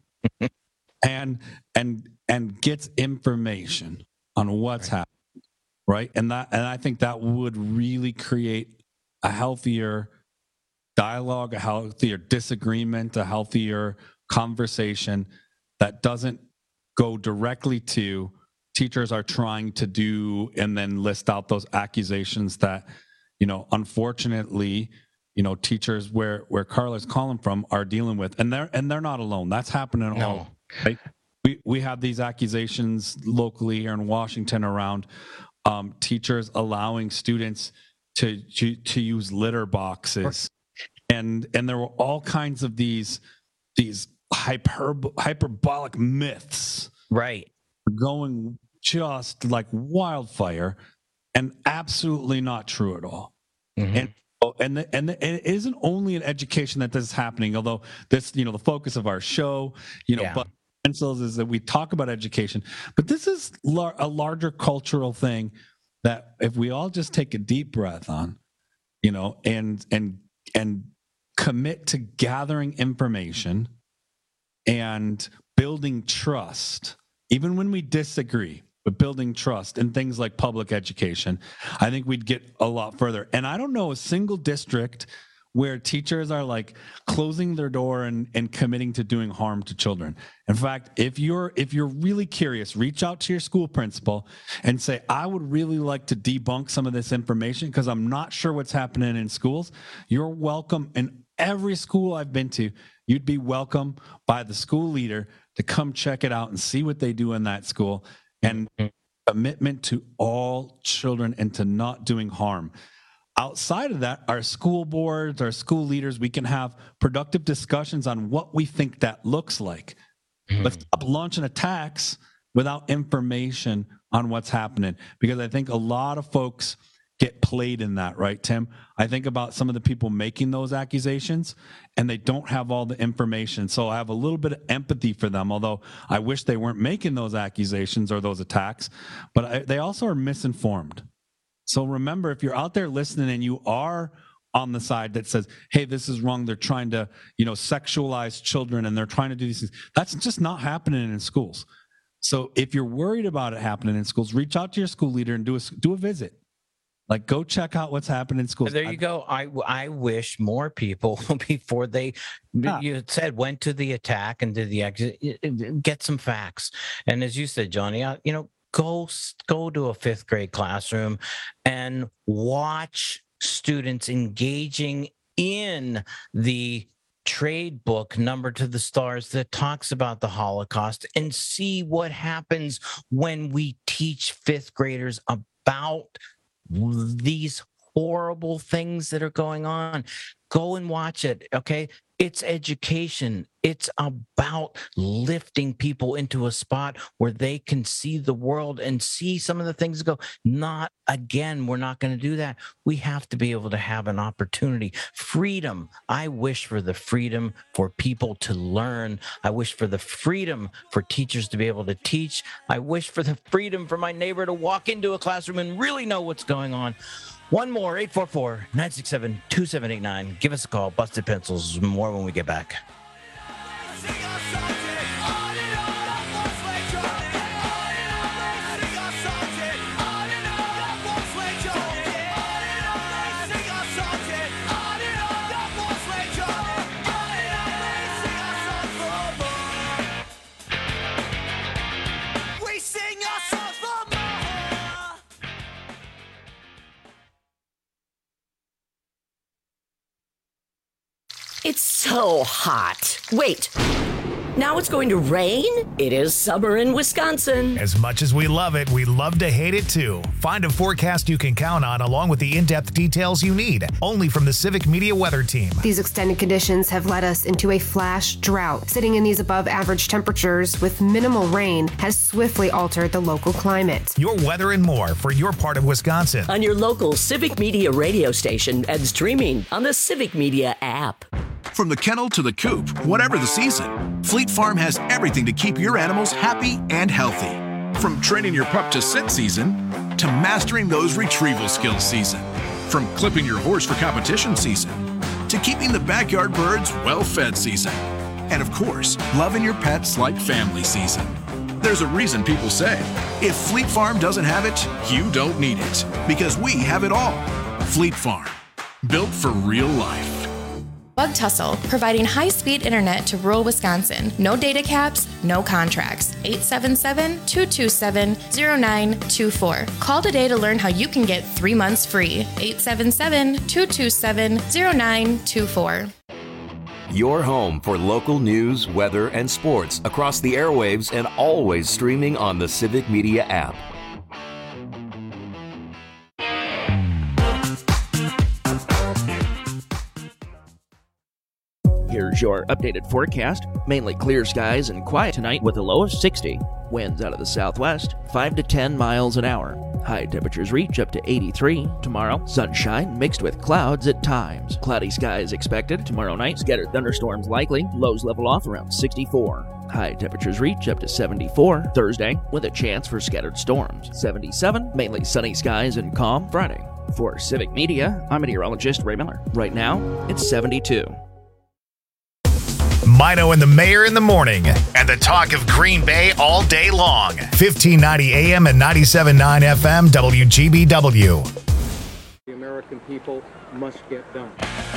[SPEAKER 18] and and and gets information on what's right. happening, right? And that and I think that would really create a healthier dialogue, a healthier disagreement, a healthier conversation that doesn't go directly to teachers are trying to do, and then list out those accusations that, you know, unfortunately, you know, teachers where where Carla's calling from are dealing with, and they're and they're not alone. That's happening
[SPEAKER 17] No.
[SPEAKER 18] all. Right? We we have these accusations locally here in Washington around um, teachers allowing students to, to to use litter boxes, and and there were all kinds of these these hyper hyperbolic myths,
[SPEAKER 17] right,
[SPEAKER 18] going just like wildfire, and absolutely not true at all.
[SPEAKER 17] Mm-hmm.
[SPEAKER 18] And and the, and, the, and it isn't only in education that this is happening, although this, you know, the focus of our show, you know,
[SPEAKER 17] Yeah.
[SPEAKER 18] but pencils is that we talk about education, but this is lar- a larger cultural thing that if we all just take a deep breath on, you know, and and and commit to gathering information and building trust, even when we disagree, but building trust in things like public education, I think we'd get a lot further. And I don't know a single district where teachers are like closing their door and, and committing to doing harm to children. In fact, if you're if you're really curious, reach out to your school principal and say, I would really like to debunk some of this information because I'm not sure what's happening in schools. You're welcome. In every school I've been to, you'd be welcome by the school leader to come check it out and see what they do in that school, and commitment to all children and to not doing harm. Outside of that, our school boards, our school leaders, we can have productive discussions on what we think that looks like. Mm-hmm. Let's stop launching attacks without information on what's happening, because I think a lot of folks get played in that, right, Tim? I think about some of the people making those accusations and they don't have all the information. So I have a little bit of empathy for them, although I wish they weren't making those accusations or those attacks, but I, they also are misinformed. So remember, if you're out there listening and you are on the side that says, hey, this is wrong, they're trying to, you know, sexualize children and they're trying to do these things, that's just not happening in schools. So if you're worried about it happening in schools, reach out to your school leader and do a, do a visit. Like, go check out what's happening in schools.
[SPEAKER 17] There you go. I, I wish more people, before they, yeah. you said, went to the attack and did the exit, get some facts. And as you said, Johnny, you know, go go to a fifth grade classroom and watch students engaging in the trade book, Number to the Stars, that talks about the Holocaust, and see what happens when we teach fifth graders about these horrible things that are going on. Go and watch it, okay? It's education. It's about lifting people into a spot where they can see the world and see some of the things that go, not again, we're not going to do that. We have to be able to have an opportunity. Freedom. I wish for the freedom for people to learn. I wish for the freedom for teachers to be able to teach. I wish for the freedom for my neighbor to walk into a classroom and really know what's going on. One more, eight four four, nine six seven, two seven eight nine. Give us a call. Busted Pencils. More when we get back.
[SPEAKER 13] It's so hot. Wait, now it's going to rain? It is summer in Wisconsin.
[SPEAKER 1] As much as we love it, we love to hate it too. Find a forecast you can count on along with the in-depth details you need, only from the Civic Media Weather Team.
[SPEAKER 9] These extended conditions have led us into a flash drought. Sitting in these above average temperatures with minimal rain has swiftly altered the local climate.
[SPEAKER 1] Your weather and more for your part of Wisconsin.
[SPEAKER 13] On your local Civic Media radio station and streaming on the Civic Media app.
[SPEAKER 10] From the kennel to the coop, whatever the season, Fleet Farm has everything to keep your animals happy and healthy. From training your pup to sit season, to mastering those retrieval skills season. From clipping your horse for competition season, to keeping the backyard birds well-fed season. And of course, loving your pets like family season. There's a reason people say, if Fleet Farm doesn't have it, you don't need it. Because we have it all. Fleet Farm, built for real life.
[SPEAKER 7] Bug Tussle, providing high-speed internet to rural Wisconsin. No data caps, no contracts. eight seven seven, two two seven, zero nine two four. Call today to learn how you can get three months free. eight seven seven, two two seven, zero nine two four.
[SPEAKER 5] Your home for local news, weather, and sports across the airwaves and always streaming on the Civic Media app.
[SPEAKER 23] Here's your updated forecast. Mainly clear skies and quiet tonight with a low of sixty. Winds out of the southwest, five to ten miles an hour. High temperatures reach up to eighty-three. Tomorrow, sunshine mixed with clouds at times. Cloudy skies expected. Tomorrow night, scattered thunderstorms likely. Lows level off around sixty-four. High temperatures reach up to seventy-four. Thursday, with a chance for scattered storms. seventy-seven. Mainly sunny skies and calm Friday. For Civic Media, I'm meteorologist Ray Miller. Right now, it's seventy-two.
[SPEAKER 1] Mino and the Mayor in the morning, and the talk of Green Bay all day long. fifteen ninety A M and ninety-seven point nine F M W G B W.
[SPEAKER 11] The American people must get done.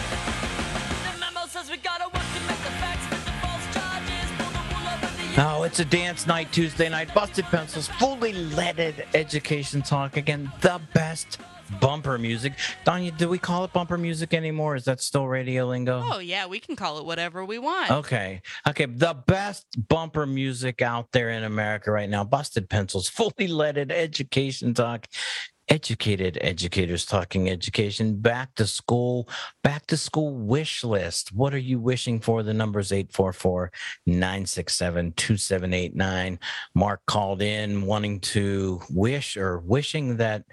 [SPEAKER 17] Oh, it's a dance night, Tuesday night. Busted Pencils, fully leaded education talk. Again, the best bumper music. Danya, do we call it bumper music anymore? Is that still radio lingo?
[SPEAKER 12] Oh, yeah, we can call it whatever we want.
[SPEAKER 17] Okay. Okay. The best bumper music out there in America right now. Busted Pencils, fully leaded education talk. Educated educators talking education. Back to school. Back to school wish list. What are you wishing for? The number is eight four four, nine six seven, two seven eight nine. Mark called in wanting to wish or wishing that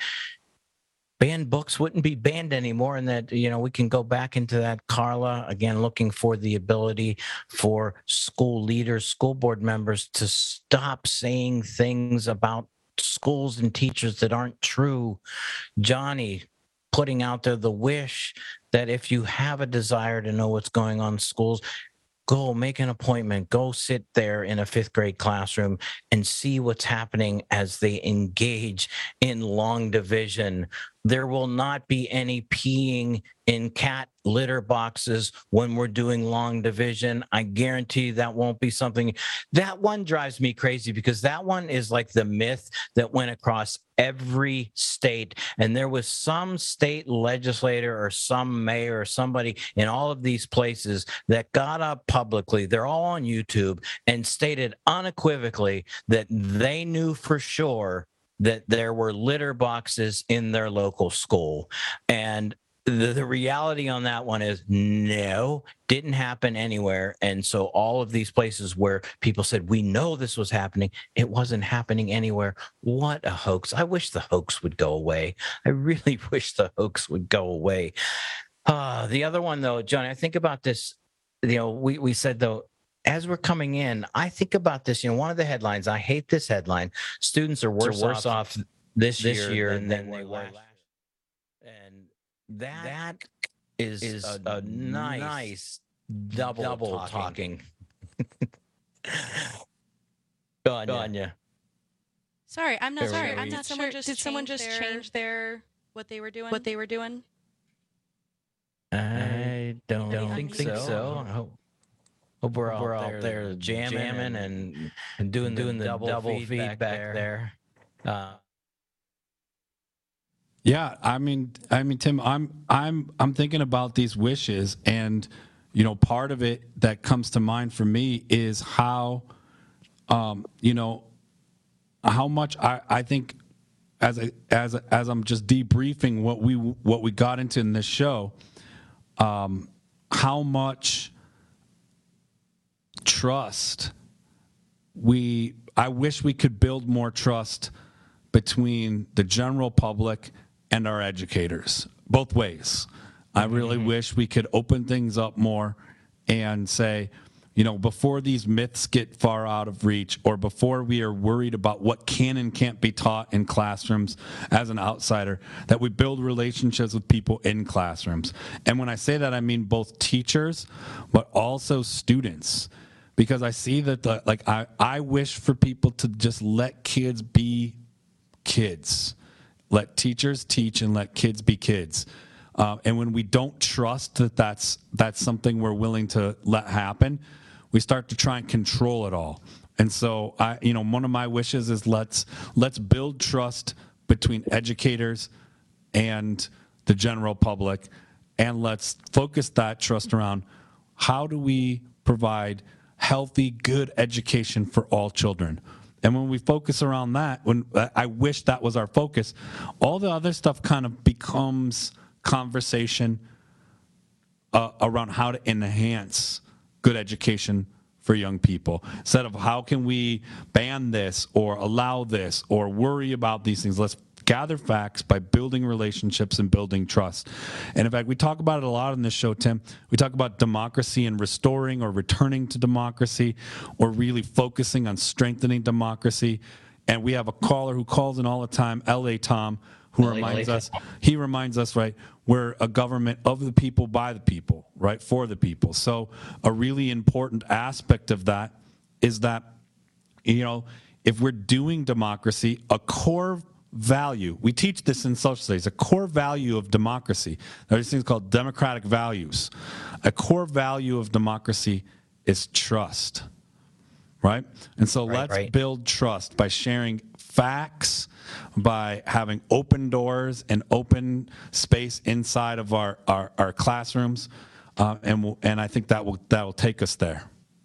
[SPEAKER 17] banned books wouldn't be banned anymore, and that, you know, we can go back into that. Carla, again, looking for the ability for school leaders, school board members to stop saying things about schools and teachers that aren't true. Johnny, putting out there the wish that if you have a desire to know what's going on in schools, go make an appointment, go sit there in a fifth grade classroom and see what's happening as they engage in long division. There will not be any peeing in cat litter boxes when we're doing long division. I guarantee that won't be something. That one drives me crazy because that one is like the myth that went across every state. And there was some state legislator or some mayor or somebody in all of these places that got up publicly, they're all on YouTube, and stated unequivocally that they knew for sure that there were litter boxes in their local school. And the, the reality on that one is no, didn't happen anywhere. And so all of these places where people said, we know this was happening, it wasn't happening anywhere. What a hoax. I wish the hoax would go away. I really wish the hoax would go away. Uh, the other one, though, Johnny, I think about this, you know, we, we said, though, as we're coming in, I think about this, you know, one of the headlines, I hate this headline. Students are worse, worse off, off this, this year, year than, than they were last year. And that, that is, is a, a nice, nice double, double talking. Go on, Go on, yeah.
[SPEAKER 12] Sorry, I'm not
[SPEAKER 17] There we
[SPEAKER 12] sorry.
[SPEAKER 17] go.
[SPEAKER 12] I'm
[SPEAKER 17] Did
[SPEAKER 12] not
[SPEAKER 25] someone
[SPEAKER 12] sure.
[SPEAKER 25] just
[SPEAKER 12] Did someone
[SPEAKER 25] change
[SPEAKER 12] just
[SPEAKER 25] their-
[SPEAKER 12] change their what they were doing?
[SPEAKER 25] What they were doing?
[SPEAKER 17] I don't,
[SPEAKER 12] Don't
[SPEAKER 17] think,
[SPEAKER 12] think
[SPEAKER 17] so.
[SPEAKER 12] so.
[SPEAKER 17] I hope, hope we're, all,
[SPEAKER 12] We're
[SPEAKER 17] all
[SPEAKER 12] all
[SPEAKER 17] there jamming, jamming and, and doing, doing the double, double feedback, feedback there. there. Uh,
[SPEAKER 18] Yeah, I mean, I mean, Tim, I'm, I'm, I'm thinking about these wishes, and you know, part of it that comes to mind for me is how, um, you know, how much I, I think, as I, as as I'm just debriefing what we what we got into in this show, um, how much trust we, I wish we could build more trust between the general public and our educators, both ways. I really mm-hmm. wish we could open things up more and say, you know, before these myths get far out of reach, or before we are worried about what can and can't be taught in classrooms as an outsider, that we build relationships with people in classrooms. And when I say that, I mean both teachers, but also students. Because I see that, the, like, I, I wish for people to just let kids be kids. Let teachers teach and let kids be kids. Uh, and when we don't trust that that's, that's something we're willing to let happen, we start to try and control it all. And so, I, you know, one of my wishes is let's let's build trust between educators and the general public, and let's focus that trust around how do we provide healthy, good education for all children. And when we focus around that, when I wish that was our focus, all the other stuff kind of becomes conversation uh, around how to enhance good education for young people, instead of how can we ban this or allow this or worry about these things. Let's gather facts by building relationships and building trust. And in fact, we talk about it a lot on this show, Tim. We talk about democracy and restoring or returning to democracy, or really focusing on strengthening democracy. And we have a caller who calls in all the time, L A Tom, who
[SPEAKER 17] L A
[SPEAKER 18] reminds
[SPEAKER 17] L A
[SPEAKER 18] us, he reminds us, right, we're a government of the people, by the people, right, for the people. So a really important aspect of that is that, you know, if we're doing democracy, a core value, we teach this in social studies, a core value of democracy, there's things called democratic values. A core value of democracy is trust, right? And so
[SPEAKER 17] Right,
[SPEAKER 18] let's
[SPEAKER 17] right.
[SPEAKER 18] build trust by sharing facts, by having open doors and open space inside of our, our, our classrooms, uh, and we'll, and I think that will that will take us there.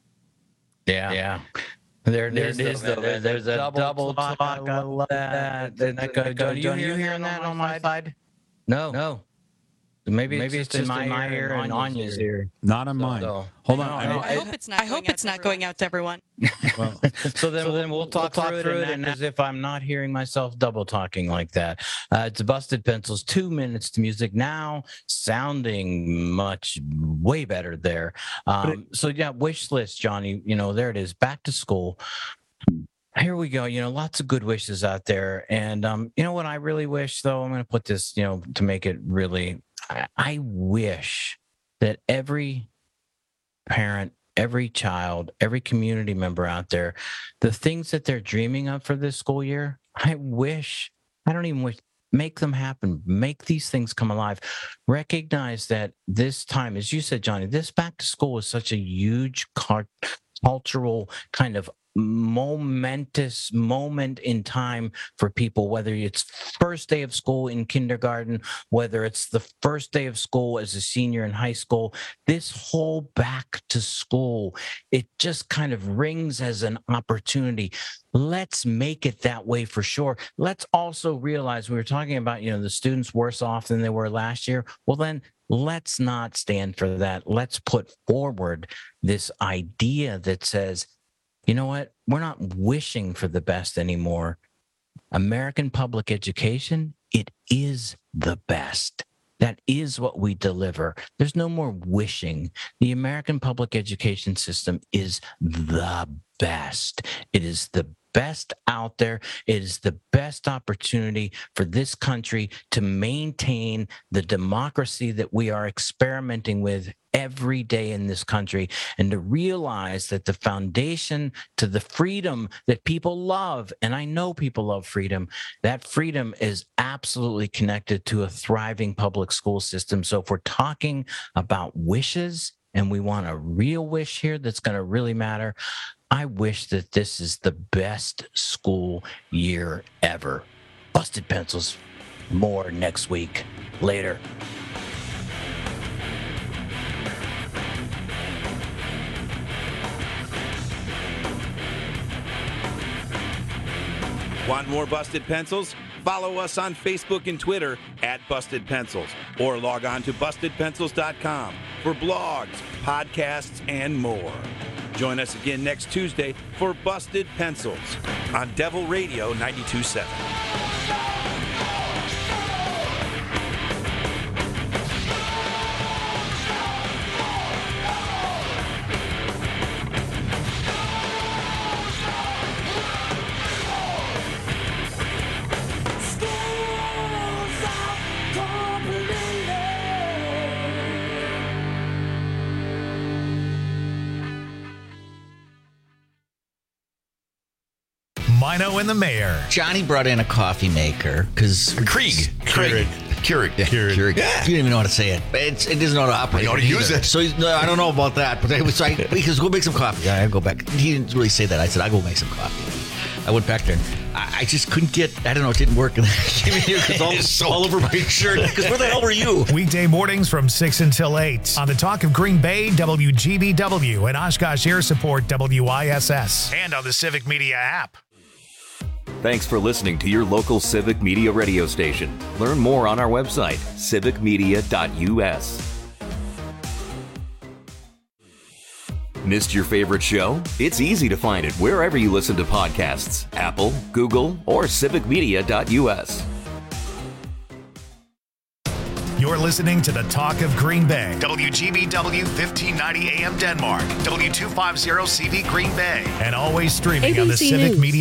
[SPEAKER 17] Yeah, yeah. There, there it is. Though. There's, there's a double, double talk. talk. I love that. that. that, that John, you, you hearing that on my side? No, no. Maybe, Maybe it's, it's just in my ear and Anya's ear.
[SPEAKER 18] Not on
[SPEAKER 17] So-
[SPEAKER 18] mine.
[SPEAKER 17] so-
[SPEAKER 18] Hold on.
[SPEAKER 17] No,
[SPEAKER 18] I
[SPEAKER 17] no,
[SPEAKER 18] mean-
[SPEAKER 12] I hope it's not. I hope it's not going out to everyone.
[SPEAKER 17] so then, so then we'll talk, we'll talk through it, and as if I'm not hearing myself double talking like that. Uh, it's Busted Pencils, two minutes to music now, sounding much way better there. Um, so yeah, wish list, Johnny. You know, there it is. Back to school. Here we go. You know, lots of good wishes out there, and um, you know what I really wish, though. I'm going to put this, you know, to make it really. I, I wish that every parent, every child, every community member out there, the things that they're dreaming of for this school year, I wish, I don't even wish, make them happen. Make these things come alive. Recognize that this time, as you said, Johnny, this back to school is such a huge car- cultural kind of momentous moment in time for people, whether it's first day of school in kindergarten, whether it's the first day of school as a senior in high school. This whole back to school, it just kind of rings as an opportunity. Let's make it that way for sure. Let's also realize, we were talking about, you know, the students worse off than they were last year. Well, then let's not stand for that. Let's put forward this idea that says, you know what? We're not wishing for the best anymore. American public education, it is the best. That is what we deliver. There's no more wishing. The American public education system is the best. It is the best out there. It is the best opportunity for this country to maintain the democracy that we are experimenting with every day in this country, and to realize that the foundation to the freedom that people love, and I know people love freedom, that freedom is absolutely connected to a thriving public school system. So if we're talking about wishes, and we want a real wish here that's going to really matter, I wish that this is the best school year ever. Busted Pencils, more next week. Later.
[SPEAKER 14] Want more Busted Pencils? Follow us on Facebook and Twitter at Busted Pencils, or log on to busted pencils dot com for blogs, podcasts, and more. Join us again next Tuesday for Busted Pencils on Devil Radio ninety-two point seven.
[SPEAKER 1] Mino and the Mayor.
[SPEAKER 15] Johnny brought in a coffee maker because
[SPEAKER 16] Krieg. Krieg.
[SPEAKER 15] Keurig.
[SPEAKER 16] Keurig.
[SPEAKER 15] Keurig.
[SPEAKER 16] Yeah.
[SPEAKER 15] You don't even know how to say it. It's, it doesn't know how to operate.
[SPEAKER 16] I know how to use
[SPEAKER 15] either.
[SPEAKER 16] it.
[SPEAKER 15] So he's, no, I don't know about that. But I was like, because go make some coffee. I go back. He didn't really say that. I said, I'll go make some coffee. I went back there. And I, I just couldn't get. I don't know. It didn't work. And I came in here because all,
[SPEAKER 16] so
[SPEAKER 15] all over my shirt. Because where the hell were you?
[SPEAKER 1] Weekday mornings from six until eight on the Talk of Green Bay, W G B W, and Oshkosh Air Support, W I S S, and on the Civic Media app.
[SPEAKER 5] Thanks for listening to your local Civic Media radio station. Learn more on our website, civic media dot u s. Missed your favorite show? It's easy to find it wherever you listen to podcasts, Apple, Google, or civic media dot u s.
[SPEAKER 1] You're listening to the Talk of Green Bay, W G B W fifteen ninety A M Denmark, W two fifty C V Green Bay, and always streaming
[SPEAKER 19] A B C
[SPEAKER 1] on the Civic
[SPEAKER 19] News.
[SPEAKER 1] Media